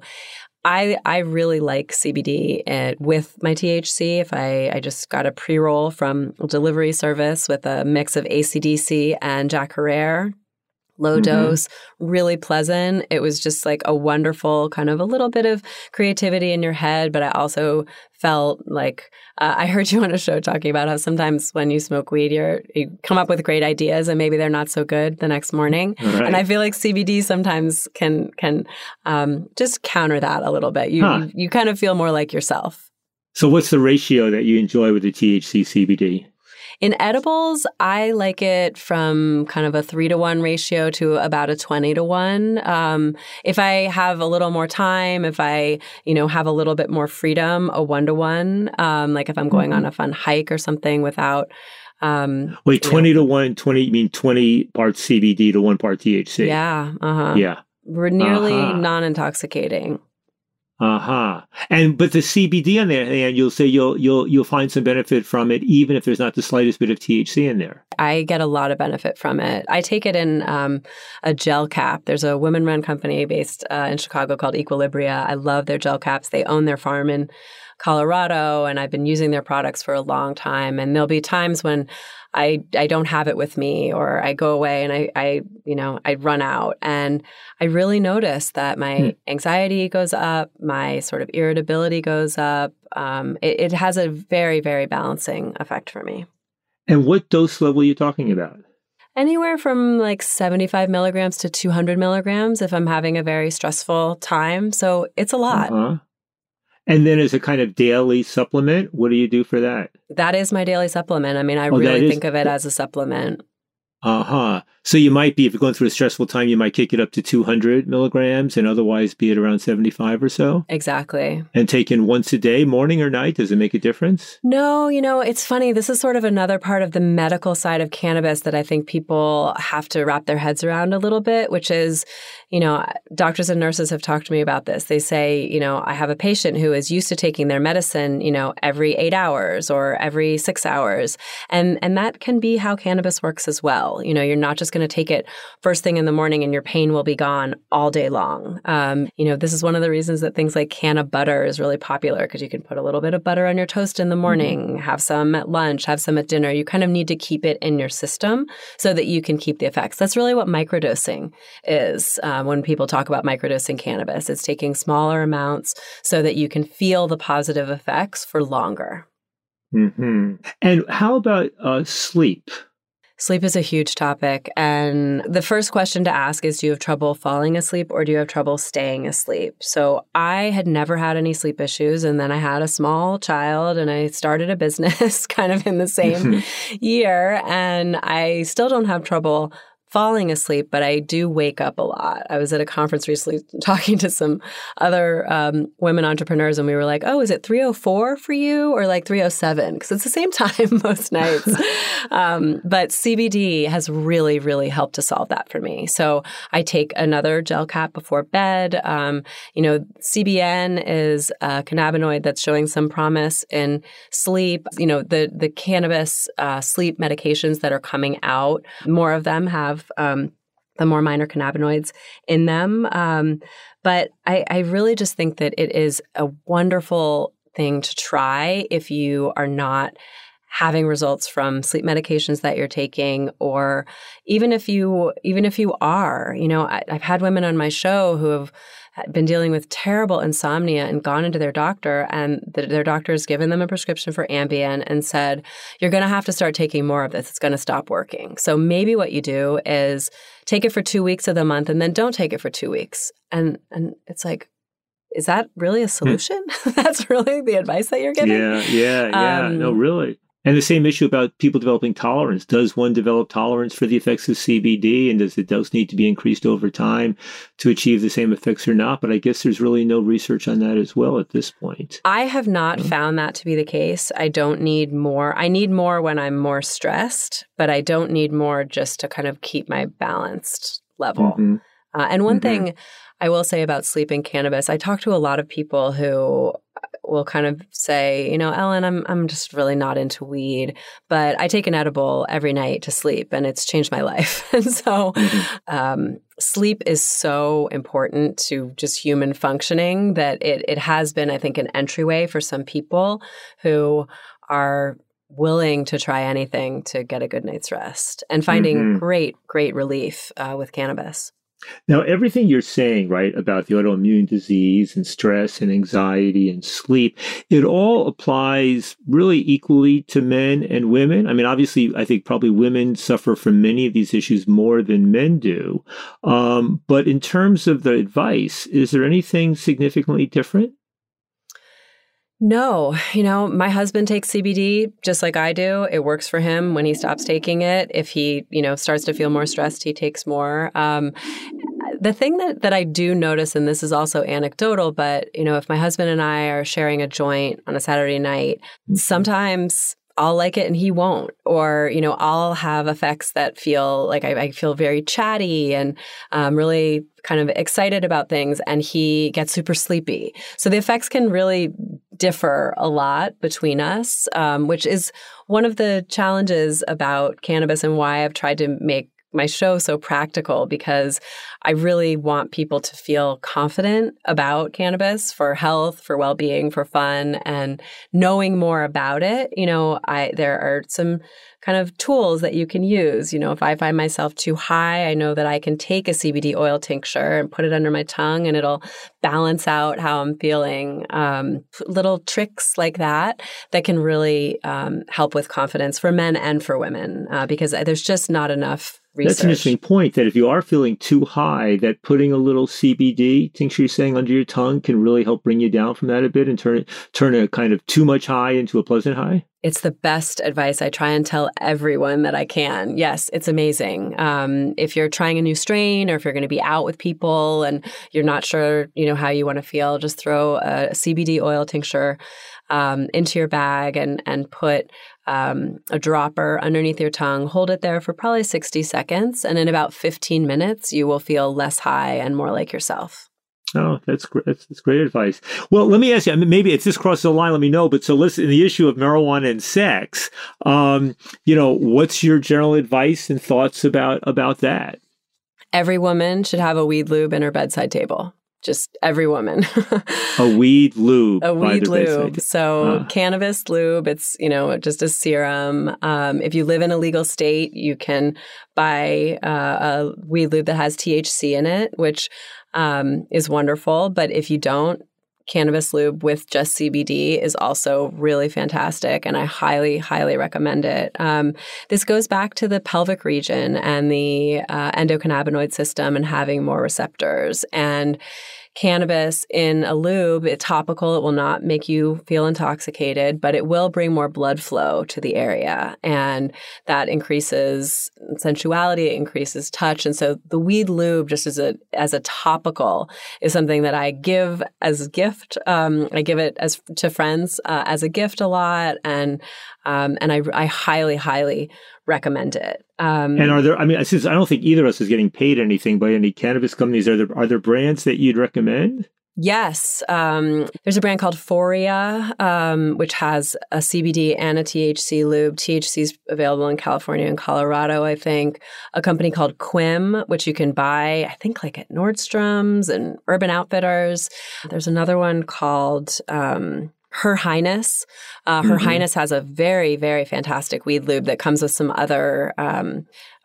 [SPEAKER 8] I I really like C B D uh, with my T H C. If I, I just got a pre-roll from a delivery service with a mix of A C D C and Jack Herer. Low mm-hmm. dose, really pleasant. It was just like a wonderful kind of a little bit of creativity in your head. But I also felt like uh, I heard you on a show talking about how sometimes when you smoke weed, you're, you come up with great ideas and maybe they're not so good the next morning. Right. And I feel like C B D sometimes can can um, just counter that a little bit. You, huh. you you kind of feel more like yourself.
[SPEAKER 9] So what's the ratio that you enjoy with the T H C C B D?
[SPEAKER 8] In edibles, I like it from kind of a three to one ratio to about a twenty to one. Um, if I have a little more time, if I, you know, have a little bit more freedom, a one to one. Um, like if I'm going mm-hmm. on a fun hike or something without. Um,
[SPEAKER 9] Wait, twenty know. to one, twenty, you mean twenty parts C B D to one part T H C?
[SPEAKER 8] Yeah. Uh-huh.
[SPEAKER 9] Yeah.
[SPEAKER 8] We're nearly
[SPEAKER 9] uh-huh.
[SPEAKER 8] non-intoxicating.
[SPEAKER 9] Uh-huh. And but the C B D on the other hand, you'll say you'll you'll you'll find some benefit from it even if there's not the slightest bit of T H C in there.
[SPEAKER 8] I get a lot of benefit from it. I take it in um, a gel cap. There's a women-run company based uh, in Chicago called Equilibria. I love their gel caps. They own their farm in Colorado, and I've been using their products for a long time. And there'll be times when I I don't have it with me, or I go away and I, I you know, I run out. And I really notice that my hmm. anxiety goes up, my sort of irritability goes up. Um, it, it has a very, very balancing effect for me.
[SPEAKER 9] And what dose level are you talking about?
[SPEAKER 8] Anywhere from like seventy-five milligrams to two hundred milligrams if I'm having a very stressful time. So it's a lot.
[SPEAKER 9] Uh-huh. And then as a kind of daily supplement, what do you do for that?
[SPEAKER 8] That is my daily supplement. I mean, I oh, really think of it as a supplement.
[SPEAKER 9] Uh-huh. So you might be, if you're going through a stressful time, you might kick it up to two hundred milligrams and otherwise be at around seventy-five or so?
[SPEAKER 8] Exactly.
[SPEAKER 9] And taken once a day, morning or night, does it make a difference?
[SPEAKER 8] No, you know, it's funny. This is sort of another part of the medical side of cannabis that I think people have to wrap their heads around a little bit, which is, you know, doctors and nurses have talked to me about this. They say, you know, I have a patient who is used to taking their medicine, you know, every eight hours or every six hours. And, and that can be how cannabis works as well. You know, you're not just going to take it first thing in the morning and your pain will be gone all day long. Um, you know, this is one of the reasons that things like canna butter is really popular, because you can put a little bit of butter on your toast in the morning, mm-hmm. have some at lunch, have some at dinner. You kind of need to keep it in your system so that you can keep the effects. That's really what microdosing is. Um, when people talk about microdosing cannabis, it's taking smaller amounts so that you can feel the positive effects for longer.
[SPEAKER 9] Mm-hmm. And how about uh, sleep?
[SPEAKER 8] Sleep is a huge topic. And the first question to ask is, do you have trouble falling asleep or do you have trouble staying asleep? So I had never had any sleep issues. And then I had a small child and I started a business kind of in the same year. And I still don't have trouble falling asleep, but I do wake up a lot. I was at a conference recently talking to some other um, women entrepreneurs, and we were like, oh, is it three oh four for you or like three oh seven? Because it's the same time most nights. um, but C B D has really, really helped to solve that for me. So I take another gel cap before bed. Um, you know, C B N is a cannabinoid that's showing some promise in sleep. You know, the, the cannabis uh, sleep medications that are coming out, more of them have Um, the more minor cannabinoids in them. Um, but I, I really just think that it is a wonderful thing to try if you are not having results from sleep medications that you're taking, or even if you even if you are. You know, I, I've had women on my show who have been dealing with terrible insomnia and gone into their doctor, and the, their doctor has given them a prescription for Ambien and said, you're going to have to start taking more of this. It's going to stop working. So maybe what you do is take it for two weeks of the month and then don't take it for two weeks. And and it's like, is that really a solution? That's really the advice that you're giving?
[SPEAKER 9] Yeah, yeah, yeah. Um, no, really. And the same issue about people developing tolerance. Does one develop tolerance for the effects of C B D, and does the dose need to be increased over time to achieve the same effects or not? But I guess there's really no research on that as well at this point.
[SPEAKER 8] I have not
[SPEAKER 9] Oh.
[SPEAKER 8] found that to be the case. I don't need more. I need more when I'm more stressed, but I don't need more just to kind of keep my balanced level.
[SPEAKER 9] Mm-hmm.
[SPEAKER 8] Uh, and one
[SPEAKER 9] Mm-hmm.
[SPEAKER 8] thing I will say about sleep and cannabis, I talk to a lot of people who will kind of say, you know, Ellen, I'm I'm just really not into weed, but I take an edible every night to sleep, and it's changed my life. And so um, sleep is so important to just human functioning that it it has been, I think, an entryway for some people who are willing to try anything to get a good night's rest and finding
[SPEAKER 9] Mm-hmm.
[SPEAKER 8] great, great relief uh, with cannabis.
[SPEAKER 9] Now, everything you're saying, right, about the autoimmune disease and stress and anxiety and sleep, it all applies really equally to men and women. I mean, obviously, I think probably women suffer from many of these issues more than men do. Um, but in terms of the advice, is there anything significantly different?
[SPEAKER 8] No, you know, my husband takes C B D just like I do. It works for him when he stops taking it. If he, you know, starts to feel more stressed, he takes more. Um, the thing that, that I do notice, and this is also anecdotal, but, you know, if my husband and I are sharing a joint on a Saturday night, sometimes I'll like it and he won't. Or, you know, I'll have effects that feel like I, I feel very chatty and um, really kind of excited about things, and he gets super sleepy. So the effects can really differ a lot between us, um, which is one of the challenges about cannabis and why I've tried to make my show so practical, because I really want people to feel confident about cannabis for health, for well-being, for fun, and knowing more about it. You know, I there are some kind of tools that you can use. You know, if I find myself too high, I know that I can take a C B D oil tincture and put it under my tongue, and it'll balance out how I'm feeling. Um, little tricks like that that can really um, help with confidence for men and for women, uh, because there's just not enough research.
[SPEAKER 9] That's an interesting point, that if you are feeling too high, that putting a little C B D tincture, you're saying, under your tongue can really help bring you down from that a bit and turn it, turn a kind of too much high into a pleasant high?
[SPEAKER 8] It's the best advice. I try and tell everyone that I can. Yes, it's amazing. Um, if you're trying a new strain, or if you're going to be out with people and you're not sure, you know, how you want to feel, just throw a C B D oil tincture um, into your bag and and put um, a dropper underneath your tongue. Hold it there for probably sixty seconds, and in about fifteen minutes, you will feel less high and more like yourself.
[SPEAKER 9] Oh, that's great. That's, that's great advice. Well, let me ask you, I mean, maybe if this crosses the line, let me know. But so listen, the issue of marijuana and sex, um, you know, what's your general advice and thoughts about, about that?
[SPEAKER 8] Every woman should have a weed lube in her bedside table. Just every woman.
[SPEAKER 9] A weed lube.
[SPEAKER 8] A
[SPEAKER 9] by
[SPEAKER 8] weed
[SPEAKER 9] the
[SPEAKER 8] lube.
[SPEAKER 9] bedside.
[SPEAKER 8] So
[SPEAKER 9] Uh.
[SPEAKER 8] cannabis lube, it's, you know, just a serum. Um, if you live in a legal state, you can buy uh, a weed lube that has T H C in it, which um, is wonderful. But if you don't, cannabis lube with just C B D is also really fantastic, and I highly, highly recommend it. Um, this goes back to the pelvic region and the uh, endocannabinoid system and having more receptors. And cannabis in a lube, it's topical. It will not make you feel intoxicated, but it will bring more blood flow to the area. And that increases sensuality, it increases touch. And so the weed lube, just as a as a topical, is something that I give as a gift. Um, I give it as to friends uh, as a gift a lot. And um, and I, I highly, highly recommend it. Um,
[SPEAKER 9] And are there, I mean, since I don't think either of us is getting paid anything by any cannabis companies, are there, are there brands that you'd recommend?
[SPEAKER 8] Yes. Um, there's a brand called Foria, um, which has a C B D and a T H C lube. T H C is available in California and Colorado, I think. A company called Quim, which you can buy, I think, like at Nordstrom's and Urban Outfitters. There's another one called um, Her Highness. Uh, Her mm-hmm. Highness has a very, very fantastic weed lube that comes with some other um,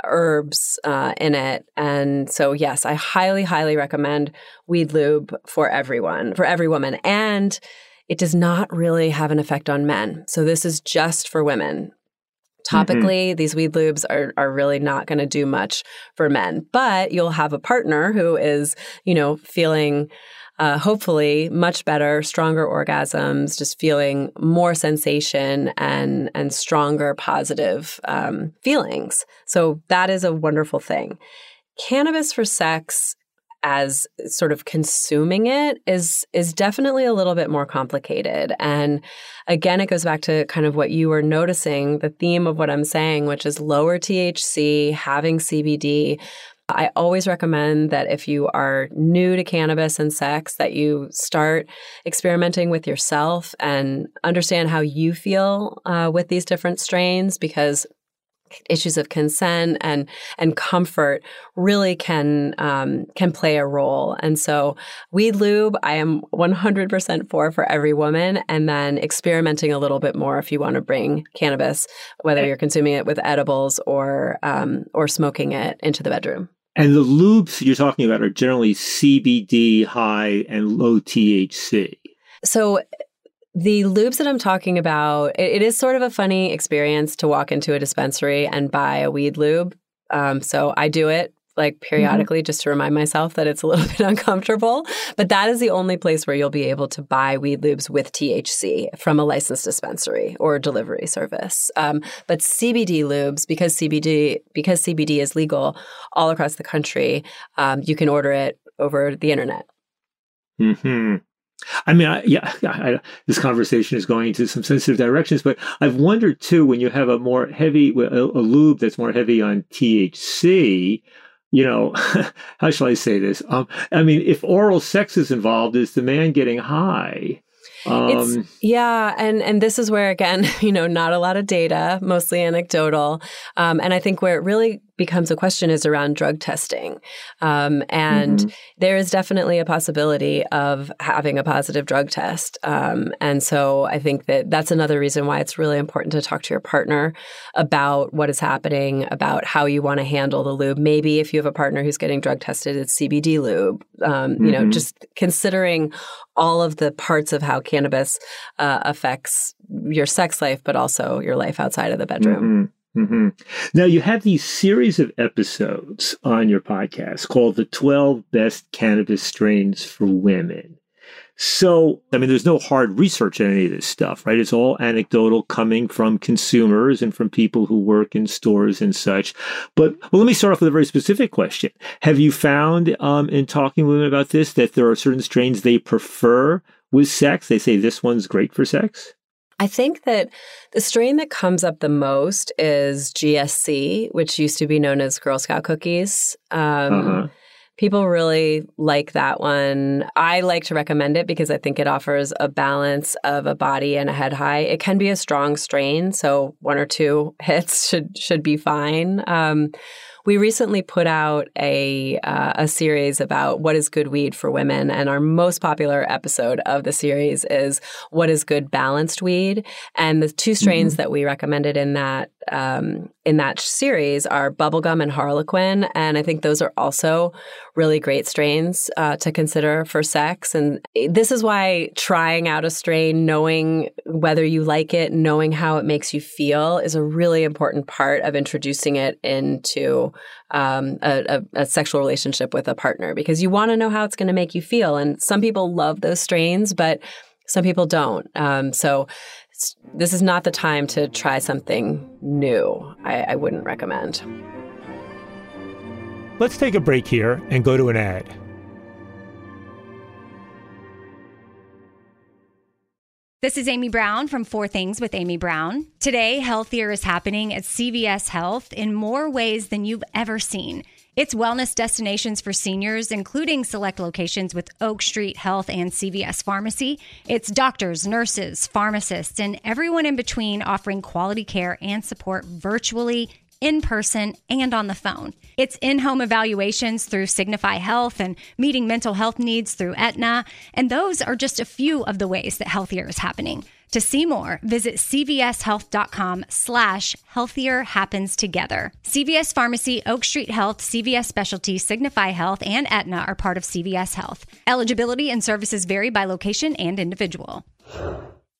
[SPEAKER 8] herbs uh, in it. And so, yes, I highly, highly recommend weed lube for everyone, for every woman. And it does not really have an effect on men. So this is just for women. Topically,
[SPEAKER 9] Mm-hmm.
[SPEAKER 8] these weed lubes are are really not going to do much for men. But you'll have a partner who is, you know, feeling uh, hopefully much better, stronger orgasms, just feeling more sensation and and stronger positive um, feelings. So that is a wonderful thing. Cannabis for sex, as sort of consuming it, is is definitely a little bit more complicated. And again, it goes back to kind of what you were noticing, the theme of what I'm saying, which is lower T H C, having C B D. I always recommend that if you are new to cannabis and sex, that you start experimenting with yourself and understand how you feel uh, with these different strains, because issues of consent and and comfort really can um, can play a role. And so weed lube, I am one hundred percent for for every woman, and then experimenting a little bit more if you want to bring cannabis, whether you're consuming it with edibles or um, or smoking it, into the bedroom.
[SPEAKER 9] And the lubes you're talking about are generally C B D high and low T H C.
[SPEAKER 8] So the lubes that I'm talking about, it, it is sort of a funny experience to walk into a dispensary and buy a weed lube. Um, so I do it like periodically mm-hmm. just to remind myself that it's a little bit uncomfortable. But that is the only place where you'll be able to buy weed lubes with T H C from a licensed dispensary or delivery service. Um, but C B D lubes, because C B D because C B D is legal all across the country, um, you can order it over the internet.
[SPEAKER 9] Hmm. I mean, I, yeah, I, this conversation is going into some sensitive directions, but I've wondered too, when you have a more heavy, a, a lube that's more heavy on T H C, you know, how shall I say this? Um, I mean, if oral sex is involved, is the man getting high? Um,
[SPEAKER 8] it's, yeah, and and this is where, again, you know, not a lot of data, mostly anecdotal. Um, and I think where it really becomes a question is around drug testing. Um, and mm-hmm. there is definitely a possibility of having a positive drug test. Um, and so I think that that's another reason why it's really important to talk to your partner about what is happening, about how you want to handle the lube. Maybe if you have a partner who's getting drug tested, it's C B D lube. Um, mm-hmm. You know, just considering all of the parts of how cannabis uh, affects your sex life, but also your life outside of the bedroom.
[SPEAKER 9] Mm-hmm. Mm-hmm. Now, you have these series of episodes on your podcast called The twelve Best Cannabis Strains for Women. So, I mean, there's no hard research on any of this stuff, right? It's all anecdotal, coming from consumers and from people who work in stores and such. But, well, let me start off with a very specific question. Have you found um, in talking with women about this that there are certain strains they prefer with sex? They say this one's great for sex?
[SPEAKER 8] I think that the strain that comes up the most is G S C, which used to be known as Girl Scout cookies. Um, uh-huh. People really like that one. I like to recommend it because I think it offers a balance of a body and a head high. It can be a strong strain, so one or two hits should should be fine. Um, We recently put out a uh, a series about what is good weed for women, and our most popular episode of the series is what is good balanced weed. And the two strains mm-hmm. that we recommended in that um, in that series are Bubblegum and Harlequin, and I think those are also really great strains uh, to consider for sex. And this is why trying out a strain, knowing whether you like it, knowing how it makes you feel, is a really important part of introducing it into Um, a, a, a sexual relationship with a partner, because you want to know how it's going to make you feel. And some people love those strains, but some people don't. Um, so this is not the time to try something new. I, I wouldn't recommend.
[SPEAKER 7] Let's take a break here and go to an ad.
[SPEAKER 10] This is Amy Brown from Four Things with Amy Brown. Today, healthier is happening at C V S Health in more ways than you've ever seen. It's wellness destinations for seniors, including select locations with Oak Street Health and C V S Pharmacy. It's doctors, nurses, pharmacists, and everyone in between offering quality care and support virtually, in person, and on the phone. It's in-home evaluations through Signify Health and meeting mental health needs through Aetna. And those are just a few of the ways that healthier is happening. To see more, visit cvshealth.com slash healthier happens together. C V S Pharmacy, Oak Street Health, C V S Specialty, Signify Health, and Aetna are part of C V S Health. Eligibility and services vary by location and individual.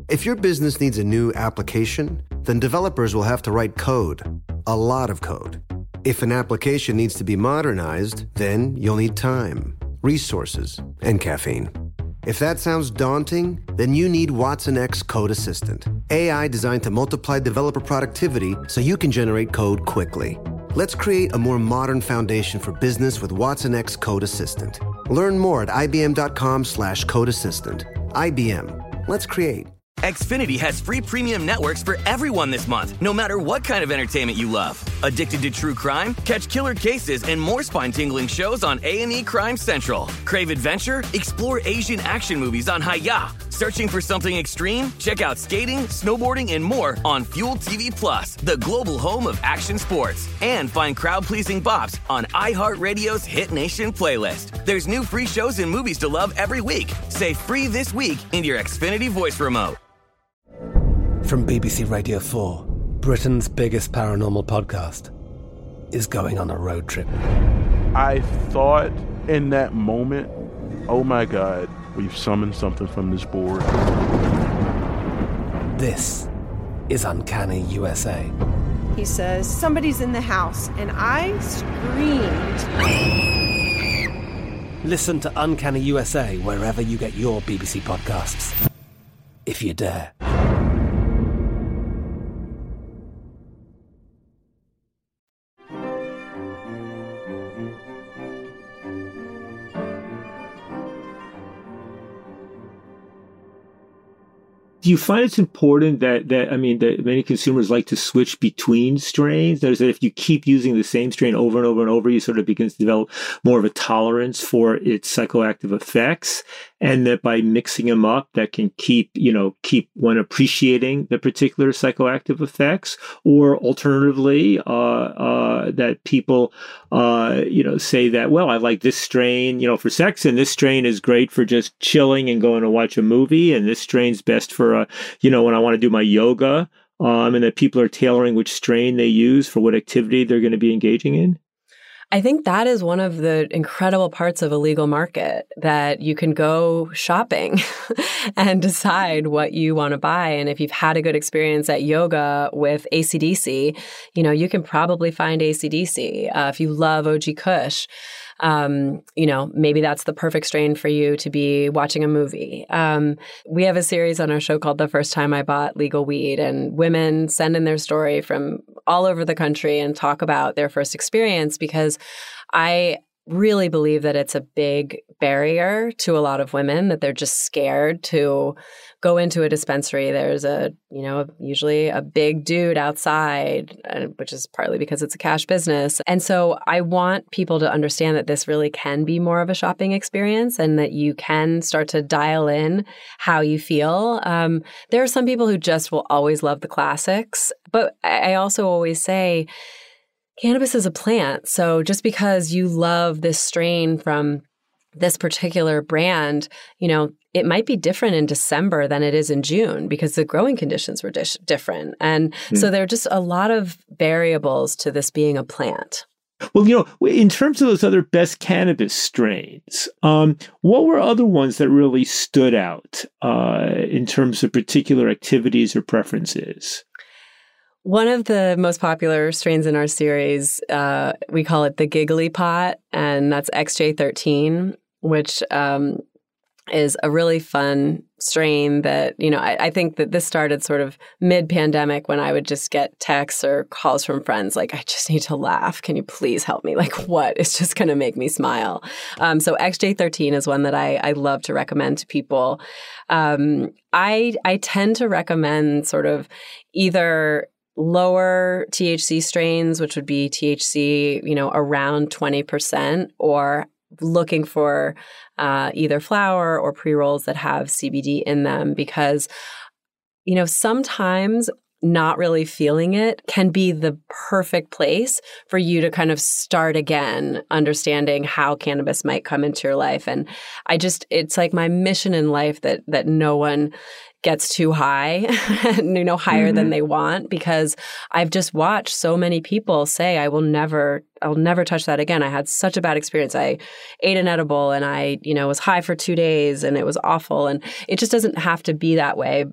[SPEAKER 1] If your business needs a new application, then developers will have to write code, a lot of code. If an application needs to be modernized, then you'll need time, resources, and caffeine. If that sounds daunting, then you need Watson X Code Assistant, A I designed to multiply developer productivity so you can generate code quickly. Let's create a more modern foundation for business with Watson X Code Assistant. Learn more at ibm.com slash code assistant. I B M. Let's create.
[SPEAKER 2] Xfinity has free premium networks for everyone this month, no matter what kind of entertainment you love. Addicted to true crime? Catch killer cases and more spine-tingling shows on A and E Crime Central. Crave adventure? Explore Asian action movies on Hi-Ya. Searching for something extreme? Check out skating, snowboarding, and more on Fuel T V Plus, the global home of action sports. And find crowd-pleasing bops on iHeartRadio's Hit Nation playlist. There's new free shows and movies to love every week. Say free this week in your Xfinity voice remote.
[SPEAKER 3] From B B C Radio four, Britain's biggest paranormal podcast is going on a road trip.
[SPEAKER 4] I thought in that moment, oh my God, we've summoned something from this board.
[SPEAKER 3] This is Uncanny U S A.
[SPEAKER 5] He says, somebody's in the house, and I screamed.
[SPEAKER 3] Listen to Uncanny U S A wherever you get your B B C podcasts, if you dare.
[SPEAKER 9] Do you find it's important that, that I mean, that many consumers like to switch between strains? There's that if you keep using the same strain over and over and over, you sort of begin to develop more of a tolerance for its psychoactive effects, and that by mixing them up, that can keep, you know, keep one appreciating the particular psychoactive effects, or alternatively, uh, uh, that people, uh, you know, say that, well, I like this strain, you know, for sex, and this strain is great for just chilling and going to watch a movie, and this strain's best for Uh, you know, when I want to do my yoga, um, and that people are tailoring which strain they use for what activity they're going to be engaging in?
[SPEAKER 8] I think that is one of the incredible parts of a legal market, that you can go shopping and decide what you want to buy. And if you've had a good experience at yoga with A C D C, you know, you can probably find A C D C. Uh, if you love O G Kush, Um, you know, maybe that's the perfect strain for you to be watching a movie. Um, we have a series on our show called The First Time I Bought Legal Weed, and women send in their story from all over the country and talk about their first experience, because I really believe that it's a big barrier to a lot of women, that they're just scared to go into a dispensary. There's a, you know, usually a big dude outside, which is partly because it's a cash business. And so I want people to understand that this really can be more of a shopping experience, and that you can start to dial in how you feel. Um, there are some people who just will always love the classics, but I also always say, cannabis is a plant. So just because you love this strain from this particular brand, you know, it might be different in December than it is in June, because the growing conditions were dish- different. And mm. so there are just a lot of variables to this being a plant.
[SPEAKER 9] Well, you know, in terms of those other best cannabis strains, um, what were other ones that really stood out uh, in terms of particular activities or preferences?
[SPEAKER 8] One of the most popular strains in our series, uh, we call it the Giggly Pot, and that's X J thirteen, which um, is a really fun strain that, you know, I, I think that this started sort of mid-pandemic, when I would just get texts or calls from friends like, I just need to laugh. Can you please help me? Like, what? It's just going to make me smile. Um, so X J thirteen is one that I, I love to recommend to people. Um, I I tend to recommend sort of either lower T H C strains, which would be T H C, you know, around twenty percent, or looking for uh, either flower or pre-rolls that have C B D in them, because, you know, sometimes not really feeling it can be the perfect place for you to kind of start again, understanding how cannabis might come into your life. And I just, it's like my mission in life that that no one gets too high, you know, higher mm-hmm. than they want, because I've just watched so many people say, I will never, I'll never touch that again. I had such a bad experience. I ate an edible and I, you know, was high for two days and it was awful. And it just doesn't have to be that way.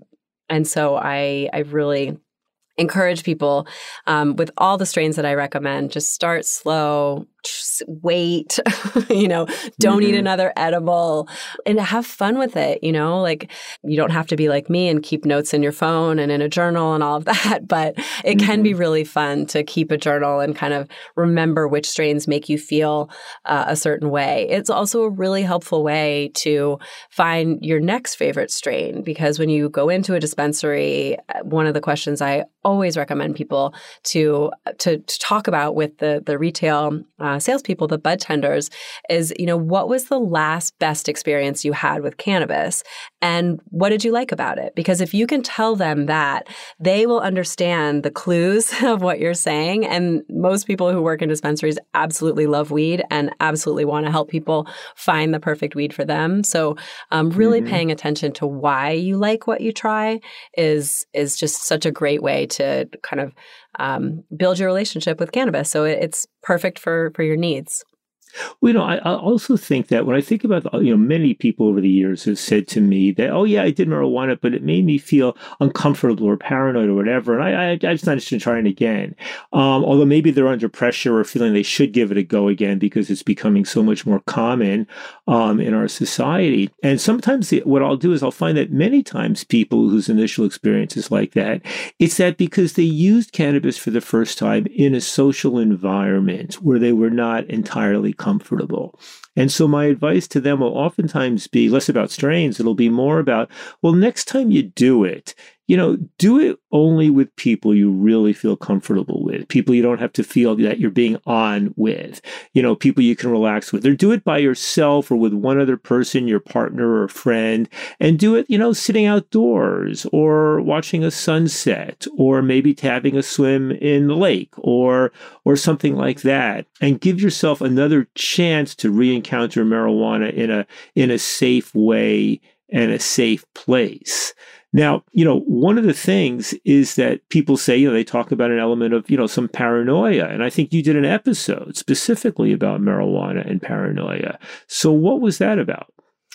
[SPEAKER 8] and so I I really encourage people um, with all the strains that I recommend, just start slow, just wait, you know, don't mm-hmm. eat another edible and have fun with it. You know, like you don't have to be like me and keep notes in your phone and in a journal and all of that, but it mm-hmm. can be really fun to keep a journal and kind of remember which strains make you feel uh, a certain way. It's also a really helpful way to find your next favorite strain, because when you go into a dispensary, one of the questions I always recommend people to to, to talk about with the the retail uh, salespeople, the bud tenders, is, you know, what was the last best experience you had with cannabis, and what did you like about it? Because if you can tell them that, they will understand the clues of what you're saying. And most people who work in dispensaries absolutely love weed and absolutely want to help people find the perfect weed for them. So um, really mm-hmm. paying attention to why you like what you try is is just such a great way to to kind of um, build your relationship with cannabis. So it, it's perfect for, for your needs.
[SPEAKER 9] Well, you know, I, I also think that when I think about, you know, many people over the years have said to me that, oh, yeah, I did marijuana, but it made me feel uncomfortable or paranoid or whatever. And I, I, I just not interested in trying again. Um, although maybe they're under pressure or feeling they should give it a go again because it's becoming so much more common um, in our society. And sometimes the, what I'll do is I'll find that many times people whose initial experience is like that, it's that because they used cannabis for the first time in a social environment where they were not entirely comfortable. And so my advice to them will oftentimes be less about strains. It'll be more about, well, next time you do it, you know, do it only with people you really feel comfortable with, people you don't have to feel that you're being on with, you know, people you can relax with, or do it by yourself or with one other person, your partner or friend, and do it, you know, sitting outdoors or watching a sunset or maybe having a swim in the lake or, or something like that, and give yourself another chance to re-encounter marijuana in a, in a safe way and a safe place. Now, you know, one of the things is that people say, you know, they talk about an element of, you know, some paranoia. And I think you did an episode specifically about marijuana and paranoia. So what was that about?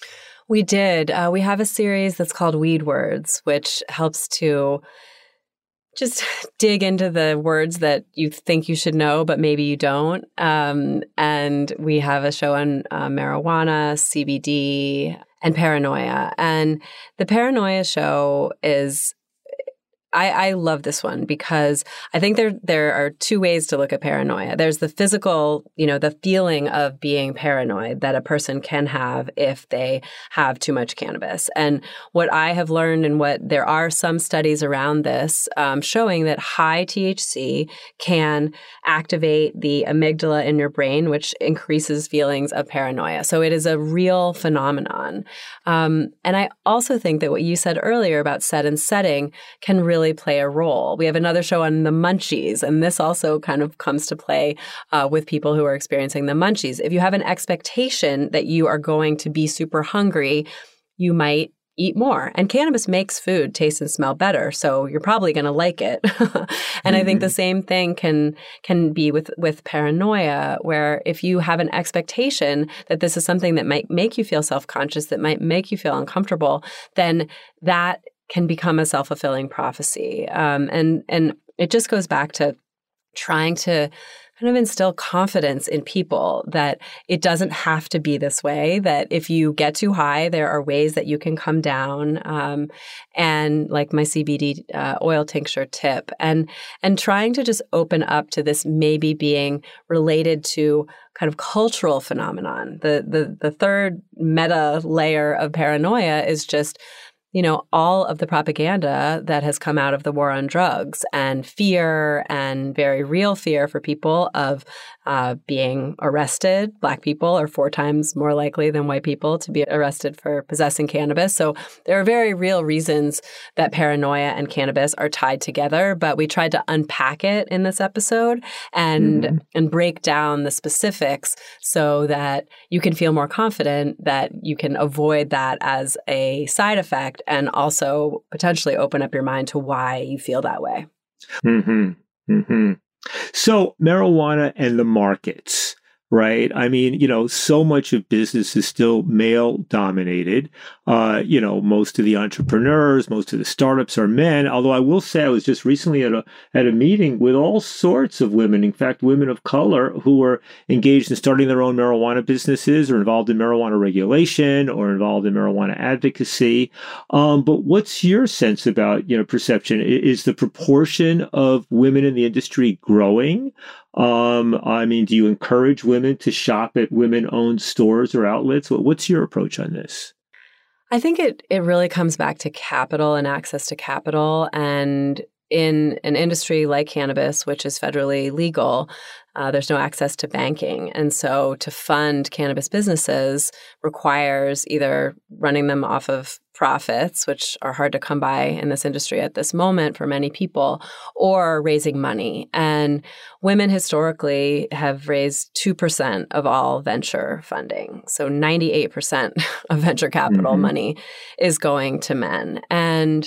[SPEAKER 8] We did. Uh, we have a series that's called Weed Words, which helps to just dig into the words that you think you should know, but maybe you don't. Um, and we have a show on uh, marijuana, C B D, and paranoia. And the paranoia show is, I, I love this one because I think there there are two ways to look at paranoia. There's the physical, you know, the feeling of being paranoid that a person can have if they have too much cannabis. And what I have learned, and what there are some studies around this um, showing that high T H C can activate the amygdala in your brain, which increases feelings of paranoia. So it is a real phenomenon. Um, and I also think that what you said earlier about set and setting can really play a role. We have another show on the munchies, and this also kind of comes to play uh, with people who are experiencing the munchies. If you have an expectation that you are going to be super hungry, you might eat more. And cannabis makes food taste and smell better, so you're probably going to like it. and mm-hmm. I think the same thing can can be with, with paranoia, where if you have an expectation that this is something that might make you feel self-conscious, that might make you feel uncomfortable, then that can become a self-fulfilling prophecy. Um, and and it just goes back to trying to kind of instill confidence in people that it doesn't have to be this way, that if you get too high, there are ways that you can come down. Um, and like my C B D uh, oil tincture tip, and and trying to just open up to this maybe being related to kind of cultural phenomenon. The the the third meta layer of paranoia is just, you know, all of the propaganda that has come out of the war on drugs, and fear, and very real fear for people of uh, being arrested. Black people are four times more likely than white people to be arrested for possessing cannabis. So there are very real reasons that paranoia and cannabis are tied together. But we tried to unpack it in this episode and mm-hmm. and break down the specifics so that you can feel more confident that you can avoid that as a side effect, and also potentially open up your mind to why you feel that way.
[SPEAKER 9] Mm-hmm. Mm-hmm. So marijuana and the markets. right? I mean, you know, so much of business is still male dominated. Uh, you know, most of the entrepreneurs, most of the startups are men. Although I will say I was just recently at a at a meeting with all sorts of women, in fact, women of color who were engaged in starting their own marijuana businesses or involved in marijuana regulation or involved in marijuana advocacy. Um, but what's your sense about, you know, perception? Is the proportion of women in the industry growing? Um, I mean, do you encourage women to shop at women-owned stores or outlets? What's your approach on this?
[SPEAKER 8] I think it it really comes back to capital and access to capital. And in an industry like cannabis, which is federally legal, uh, there's no access to banking. And so to fund cannabis businesses requires either running them off of profits, which are hard to come by in this industry at this moment for many people, or raising money. And women historically have raised two percent of all venture funding. So ninety-eight percent of venture capital mm-hmm. money is going to men. And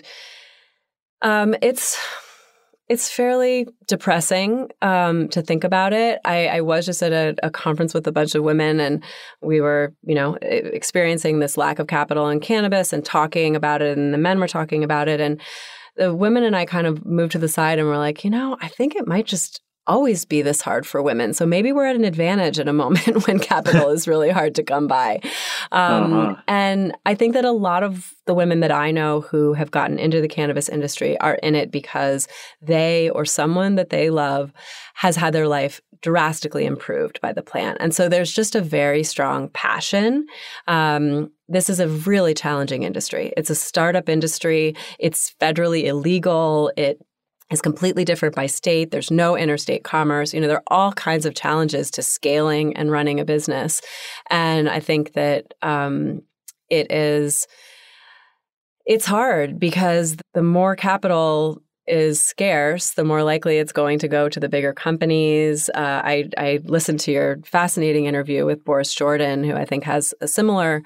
[SPEAKER 8] um, it's It's fairly depressing um, to think about it. I, I was just at a, a conference with a bunch of women, and we were, you know, experiencing this lack of capital in cannabis and talking about it, and the men were talking about it. And the women and I kind of moved to the side and were like, you know, I think it might just always be this hard for women. So maybe we're at an advantage in a moment when capital is really hard to come by. Um, uh-huh. And I think that a lot of the women that I know who have gotten into the cannabis industry are in it because they or someone that they love has had their life drastically improved by the plant. And so there's just a very strong passion. Um, this is a really challenging industry. It's a startup industry. It's federally illegal. It is completely different by state. There's no interstate commerce. You know, there are all kinds of challenges to scaling and running a business. And I think that um, it is, it's hard because the more capital is scarce, the more likely it's going to go to the bigger companies. Uh, I, I listened to your fascinating interview with Boris Jordan, who I think has a similar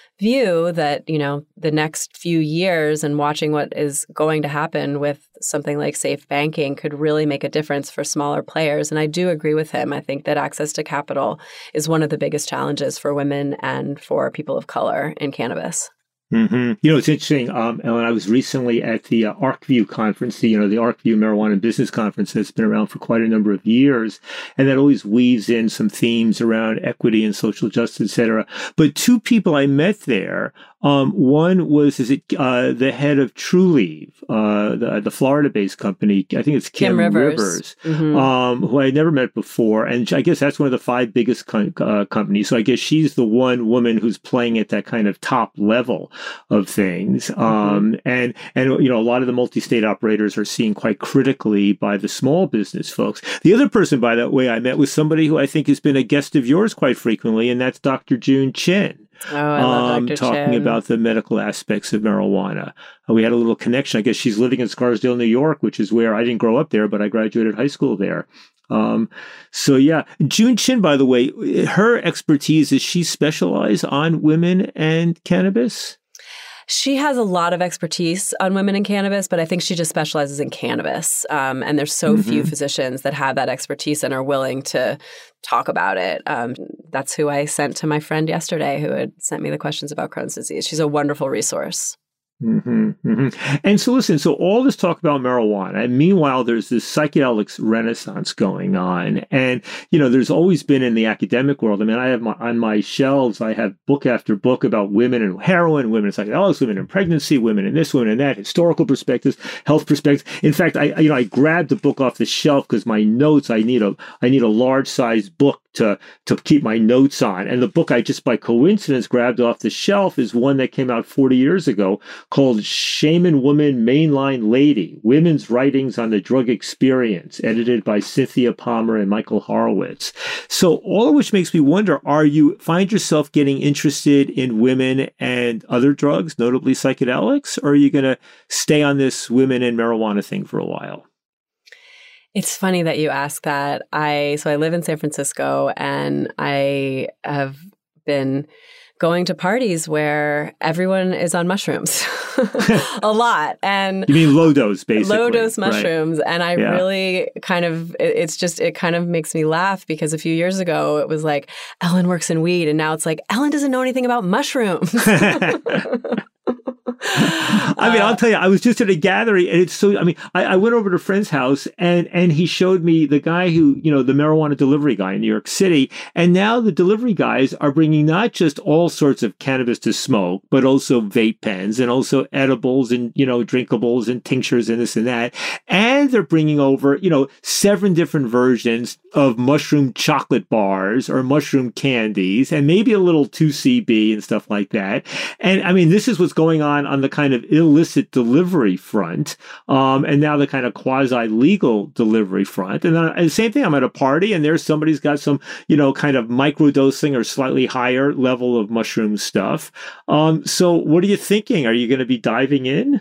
[SPEAKER 8] view that, you know, the next few years and watching what is going to happen with something like safe banking could really make a difference for smaller players. And I do agree with him. I think that access to capital is one of the biggest challenges for women and for people of color in cannabis.
[SPEAKER 9] Mm-hmm. You know, it's interesting, um, Ellen, I was recently at the uh, ArcView conference, the, you know, the ArcView Marijuana and Business Conference that's been around for quite a number of years. And that always weaves in some themes around equity and social justice, et cetera. But two people I met there, um, one was is it uh, the head of Trulieve, uh, the, the Florida-based company. I think it's Kim,
[SPEAKER 8] Kim Rivers,
[SPEAKER 9] Rivers
[SPEAKER 8] mm-hmm. um,
[SPEAKER 9] who I had never met before. And I guess that's one of the five biggest co- uh, companies. So I guess she's the one woman who's playing at that kind of top level of things. Mm-hmm. Um, and, and, you know, a lot of the multi-state operators are seen quite critically by the small business folks. The other person, by that way, I met was somebody who I think has been a guest of yours quite frequently, and that's Doctor June Chin.
[SPEAKER 8] Oh, I love
[SPEAKER 9] um,
[SPEAKER 8] Doctor
[SPEAKER 9] talking
[SPEAKER 8] Chin.
[SPEAKER 9] about the medical aspects of marijuana. Uh, we had a little connection. I guess she's living in Scarsdale, New York, which is where I didn't grow up there, but I graduated high school there. Um, so yeah, June Chin, by the way, her expertise is she specialized on women and cannabis?
[SPEAKER 8] She has a lot of expertise on women in cannabis, but I think she just specializes in cannabis. Um, and there's so mm-hmm. few physicians that have that expertise and are willing to talk about it. Um, that's who I sent to my friend yesterday who had sent me the questions about Crohn's disease. She's a wonderful resource.
[SPEAKER 9] Mm-hmm, mm-hmm. And so listen, so all this talk about marijuana, and meanwhile, there's this psychedelics renaissance going on. And, you know, there's always been in the academic world. I mean, I have my, on my shelves, I have book after book about women and heroin, women in psychedelics, women in pregnancy, women in this, women in that, historical perspectives, health perspectives. In fact, I, you know, I grabbed the book off the shelf because my notes, I need a, I need a large size book to, to keep my notes on. And the book I just by coincidence grabbed off the shelf is one that came out forty years ago called Shaman Woman, Mainline Lady, Women's Writings on the Drug Experience, edited by Cynthia Palmer and Michael Horowitz. So all of which makes me wonder, are you find yourself getting interested in women and other drugs, notably psychedelics, or are you going to stay on this women and marijuana thing for a while?
[SPEAKER 8] It's funny that you ask that. I so I live in San Francisco, and I have been going to parties where everyone is on mushrooms a lot. And
[SPEAKER 9] you mean low dose, basically.
[SPEAKER 8] Low dose mushrooms. Right. And I
[SPEAKER 9] yeah.
[SPEAKER 8] really kind of, it's just, it kind of makes me laugh because a few years ago it was like, Ellen works in weed. And now it's like, Ellen doesn't know anything about mushrooms.
[SPEAKER 9] I mean, I'll tell you, I was just at a gathering and it's so, I mean, I, I went over to a friend's house and, and he showed me the guy who, you know, the marijuana delivery guy in New York City. And now the delivery guys are bringing not just all sorts of cannabis to smoke, but also vape pens and also edibles and, you know, drinkables and tinctures and this and that. And they're bringing over, you know, seven different versions of mushroom chocolate bars or mushroom candies and maybe a little two C B and stuff like that. And I mean, this is what's going on on the kind of illicit delivery front, um, and now the kind of quasi-legal delivery front. And then and the same thing, I'm at a party and there's somebody's got some, you know, kind of microdosing or slightly higher level of mushroom stuff. Um, so what are you thinking? Are you going to be diving in?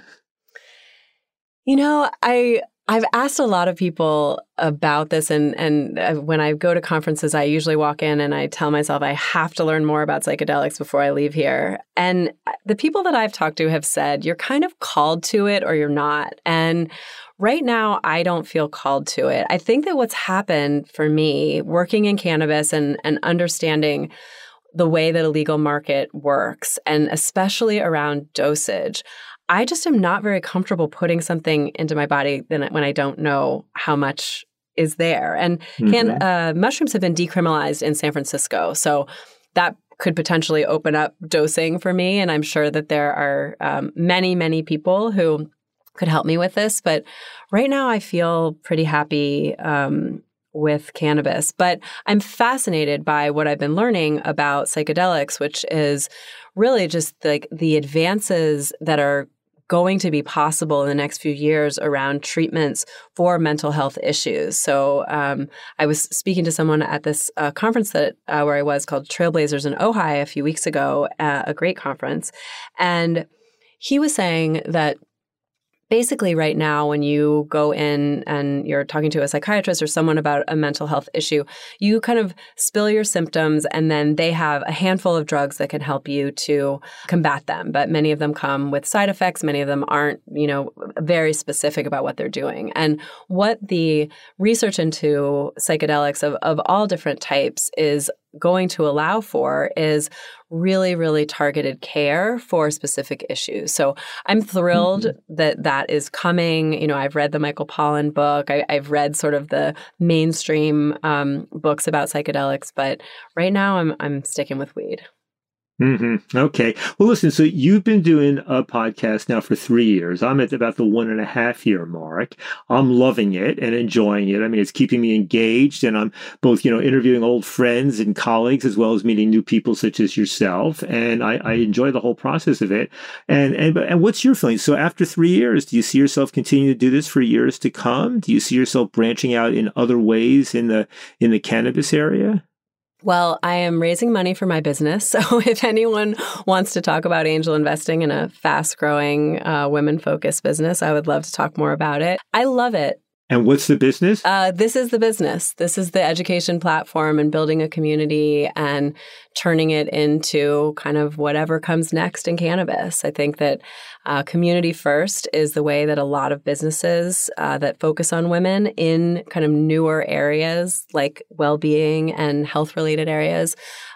[SPEAKER 8] You know, I... I've asked a lot of people about this, and, and when I go to conferences, I usually walk in and I tell myself I have to learn more about psychedelics before I leave here. And the people that I've talked to have said, you're kind of called to it or you're not. And right now, I don't feel called to it. I think that what's happened for me, working in cannabis and, and understanding the way that a legal market works, and especially around dosage, I just am not very comfortable putting something into my body when I don't know how much is there. And mm-hmm. can, uh, mushrooms have been decriminalized in San Francisco. So that could potentially open up dosing for me. And I'm sure that there are um, many, many people who could help me with this. But right now I feel pretty happy um, with cannabis. But I'm fascinated by what I've been learning about psychedelics, which is really just like the, the advances that are going to be possible in the next few years around treatments for mental health issues. So um, I was speaking to someone at this uh, conference that uh, where I was called Trailblazers in Ojai a few weeks ago, uh, a great conference. And he was saying that basically right now, when you go in and you're talking to a psychiatrist or someone about a mental health issue, you kind of spill your symptoms and then they have a handful of drugs that can help you to combat them. But many of them come with side effects. Many of them aren't, you know, very specific about what they're doing. And what the research into psychedelics of, of all different types is going to allow for is really, really targeted care for specific issues. So I'm thrilled mm-hmm. that that is coming. You know, I've read the Michael Pollan book. I, I've read sort of the mainstream um, books about psychedelics, but right now I'm I'm sticking with weed.
[SPEAKER 9] Mm-hmm. Okay. Well, listen, so you've been doing a podcast now for three years. I'm at about the one and a half year mark. I'm loving it and enjoying it. I mean, it's keeping me engaged, and I'm both, you know, interviewing old friends and colleagues as well as meeting new people such as yourself. And I, I enjoy the whole process of it. And, and, and what's your feeling? So after three years, do you see yourself continuing to do this for years to come? Do you see yourself branching out in other ways in the, in the cannabis area?
[SPEAKER 8] Well, I am raising money for my business. So if anyone wants to talk about angel investing in a fast-growing, uh, women-focused business, I would love to talk more about it. I love it.
[SPEAKER 9] And what's the business?
[SPEAKER 8] Uh, this is the business. This is the education platform and building a community and turning it into kind of whatever comes next in cannabis. I think that uh, community first is the way that a lot of businesses uh, that focus on women in kind of newer areas like well-being and health-related areas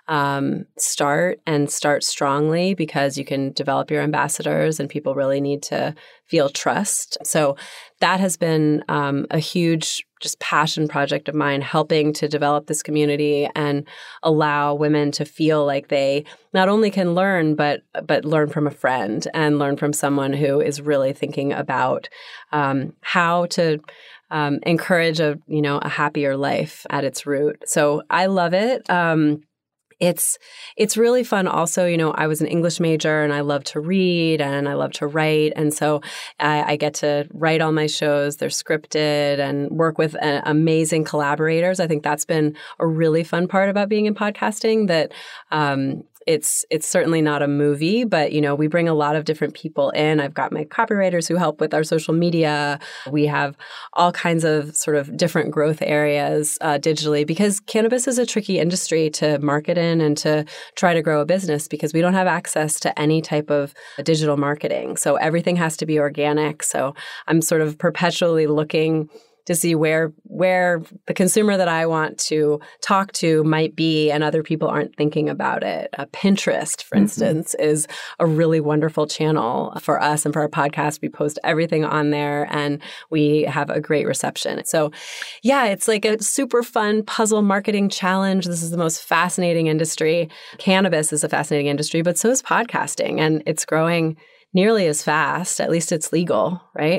[SPEAKER 8] um, start and start strongly, because you can develop your ambassadors and people really need to feel trust. So that has been um, a huge just passion project of mine, helping to develop this community and allow women to feel like they not only can learn, but but learn from a friend and learn from someone who is really thinking about um, how to um, encourage a you know a happier life at its root. So I love it. Um, It's it's really fun also. You know, I was an English major and I love to read and I love to write. And so I, I get to write all my shows. They're scripted and work with uh, amazing collaborators. I think that's been a really fun part about being in podcasting, that um, It's it's certainly not a movie, but, you know, we bring a lot of different people in. I've got my copywriters who help with our social media. We have all kinds of sort of different growth areas uh, digitally, because cannabis is a tricky industry to market in and to try to grow a business, because we don't have access to any type of digital marketing. So everything has to be organic. So I'm sort of perpetually looking to see where where the consumer that I want to talk to might be, and other people aren't thinking about it. Uh, Pinterest, for mm-hmm. instance, is a really wonderful channel for us and for our podcast. We post everything on there, and we have a great reception. So, yeah, it's like a super fun puzzle marketing challenge. This is the most fascinating industry. Cannabis is a fascinating industry, but so is podcasting, and it's growing nearly as fast. At least it's legal, right?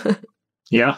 [SPEAKER 9] Yeah,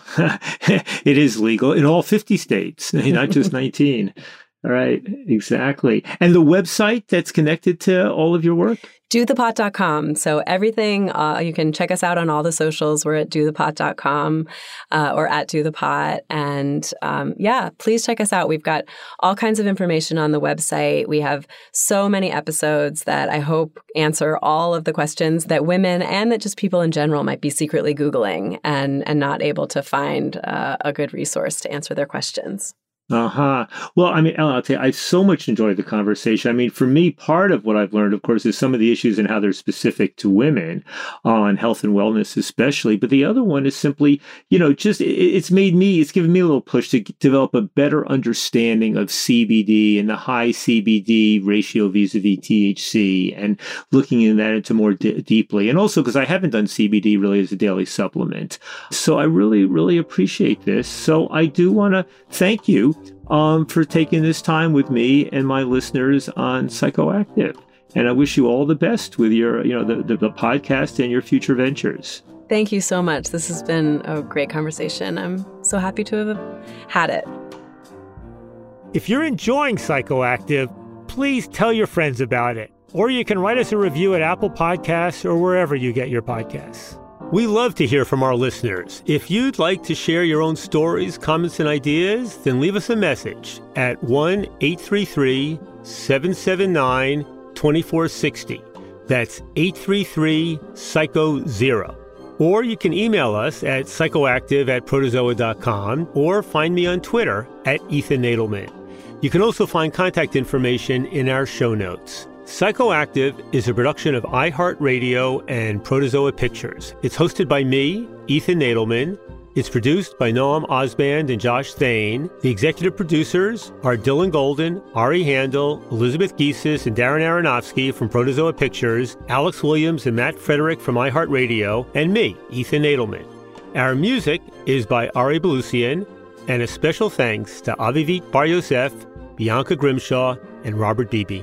[SPEAKER 9] it is legal in all fifty states, not just nineteen. All right, exactly. And the website that's connected to all of your work?
[SPEAKER 8] do the pot dot com. So everything, uh, you can check us out on all the socials. We're at do the pot dot com uh, or at dothepot. And um, yeah, please check us out. We've got all kinds of information on the website. We have so many episodes that I hope answer all of the questions that women and that just people in general might be secretly Googling and, and not able to find uh, a good resource to answer their questions.
[SPEAKER 9] Uh-huh. Well, I mean, Ellen, I'll tell you, I've so much enjoyed the conversation. I mean, for me, part of what I've learned, of course, is some of the issues and how they're specific to women on health and wellness, especially. But the other one is simply, you know, just it, it's made me, it's given me a little push to develop a better understanding of C B D and the high C B D ratio vis-a-vis T H C, and looking in that into more d- deeply. And also because I haven't done C B D really as a daily supplement. So I really, really appreciate this. So I do want to thank you Um, for taking this time with me and my listeners on Psychoactive. And I wish you all the best with your, you know, the, the, the podcast and your future ventures.
[SPEAKER 8] Thank you so much. This has been a great conversation. I'm so happy to have had it.
[SPEAKER 7] If you're enjoying Psychoactive, please tell your friends about it. Or you can write us a review at Apple Podcasts or wherever you get your podcasts. We love to hear from our listeners. If you'd like to share your own stories, comments, and ideas, then leave us a message at one eight three three, seven seven nine, two four six zero. That's eight three three, psycho zero. Or you can email us at psychoactive at protozoa dot com or find me on Twitter at Ethan Nadelman. You can also find contact information in our show notes. Psychoactive is a production of iHeartRadio and Protozoa Pictures. It's hosted by me, Ethan Nadelman. It's produced by Noam Osband and Josh Thane. The executive producers are Dylan Golden, Ari Handel, Elizabeth Giesis, and Darren Aronofsky from Protozoa Pictures, Alex Williams and Matt Frederick from iHeartRadio, and me, Ethan Nadelman. Our music is by Ari Belusian, and a special thanks to Avivit Bar Yosef, Bianca Grimshaw, and Robert Beebe.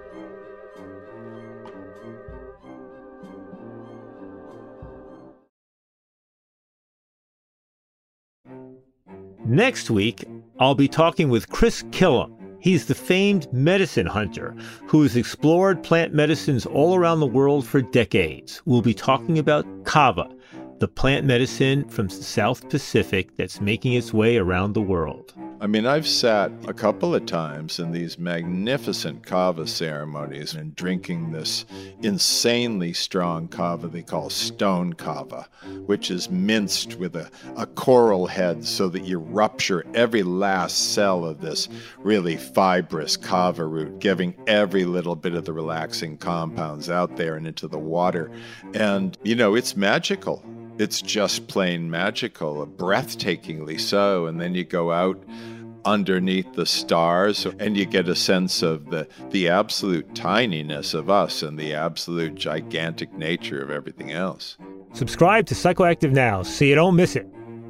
[SPEAKER 7] Next week, I'll be talking with Chris Killam. He's the famed medicine hunter who has explored plant medicines all around the world for decades. We'll be talking about kava, the plant medicine from the South Pacific that's making its way around the world.
[SPEAKER 12] I mean, I've sat a couple of times in these magnificent kava ceremonies and drinking this insanely strong kava they call stone kava, which is minced with a, a coral head so that you rupture every last cell of this really fibrous kava root, giving every little bit of the relaxing compounds out there and into the water. And, you know, it's magical. It's just plain magical, breathtakingly so. And then you go out underneath the stars and you get a sense of the, the absolute tininess of us and the absolute gigantic nature of everything else.
[SPEAKER 7] Subscribe to Psychoactive now so you don't miss it.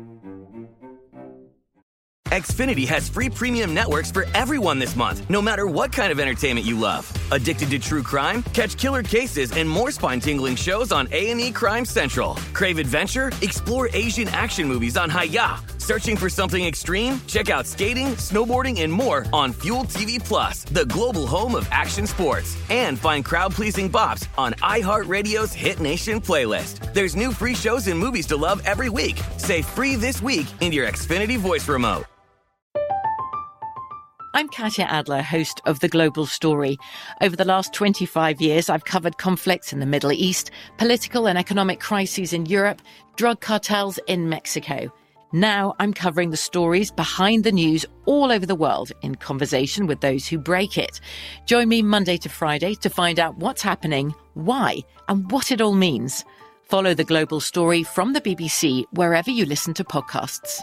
[SPEAKER 2] Xfinity has free premium networks for everyone this month, no matter what kind of entertainment you love. Addicted to true crime? Catch killer cases and more spine-tingling shows on A and E Crime Central. Crave adventure? Explore Asian action movies on Hi-Ya. Searching for something extreme? Check out skating, snowboarding, and more on Fuel T V Plus, the global home of action sports. And find crowd-pleasing bops on iHeartRadio's Hit Nation playlist. There's new free shows and movies to love every week. Say free this week in your Xfinity voice remote.
[SPEAKER 11] I'm Katya Adler, host of The Global Story. Over the last twenty-five years, I've covered conflicts in the Middle East, political and economic crises in Europe, drug cartels in Mexico. Now I'm covering the stories behind the news all over the world in conversation with those who break it. Join me Monday to Friday to find out what's happening, why, and what it all means. Follow The Global Story from the B B C wherever you listen to podcasts.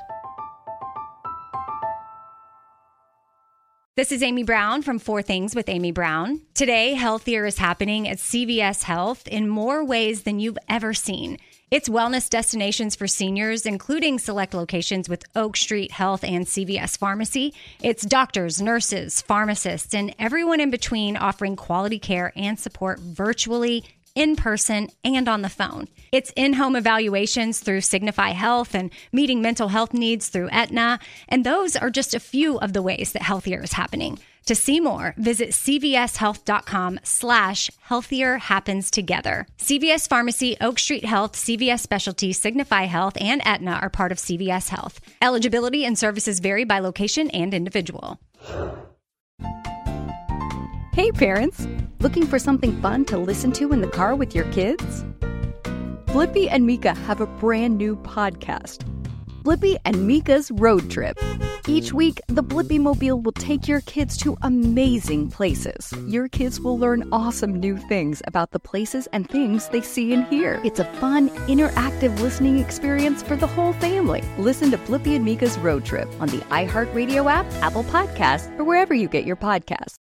[SPEAKER 10] This is Amy Brown from Four Things with Amy Brown. Today, healthier is happening at C V S Health in more ways than you've ever seen. It's wellness destinations for seniors, including select locations with Oak Street Health and C V S Pharmacy. It's doctors, nurses, pharmacists, and everyone in between offering quality care and support virtually, in person, and on the phone. It's in-home evaluations through Signify Health and meeting mental health needs through Aetna. And those are just a few of the ways that healthier is happening. To see more, visit cvshealth.com slash healthier happens together. C V S Pharmacy, Oak Street Health, C V S Specialty, Signify Health, and Aetna are part of C V S Health. Eligibility and services vary by location and individual.
[SPEAKER 13] Hey parents, looking for something fun to listen to in the car with your kids? Blippi and Mika have a brand new podcast, Blippi and Mika's Road Trip. Each week, the Blippi Mobile will take your kids to amazing places. Your kids will learn awesome new things about the places and things they see and hear. It's a fun, interactive listening experience for the whole family. Listen to Blippi and Mika's Road Trip on the iHeartRadio app, Apple Podcasts, or wherever you get your podcasts.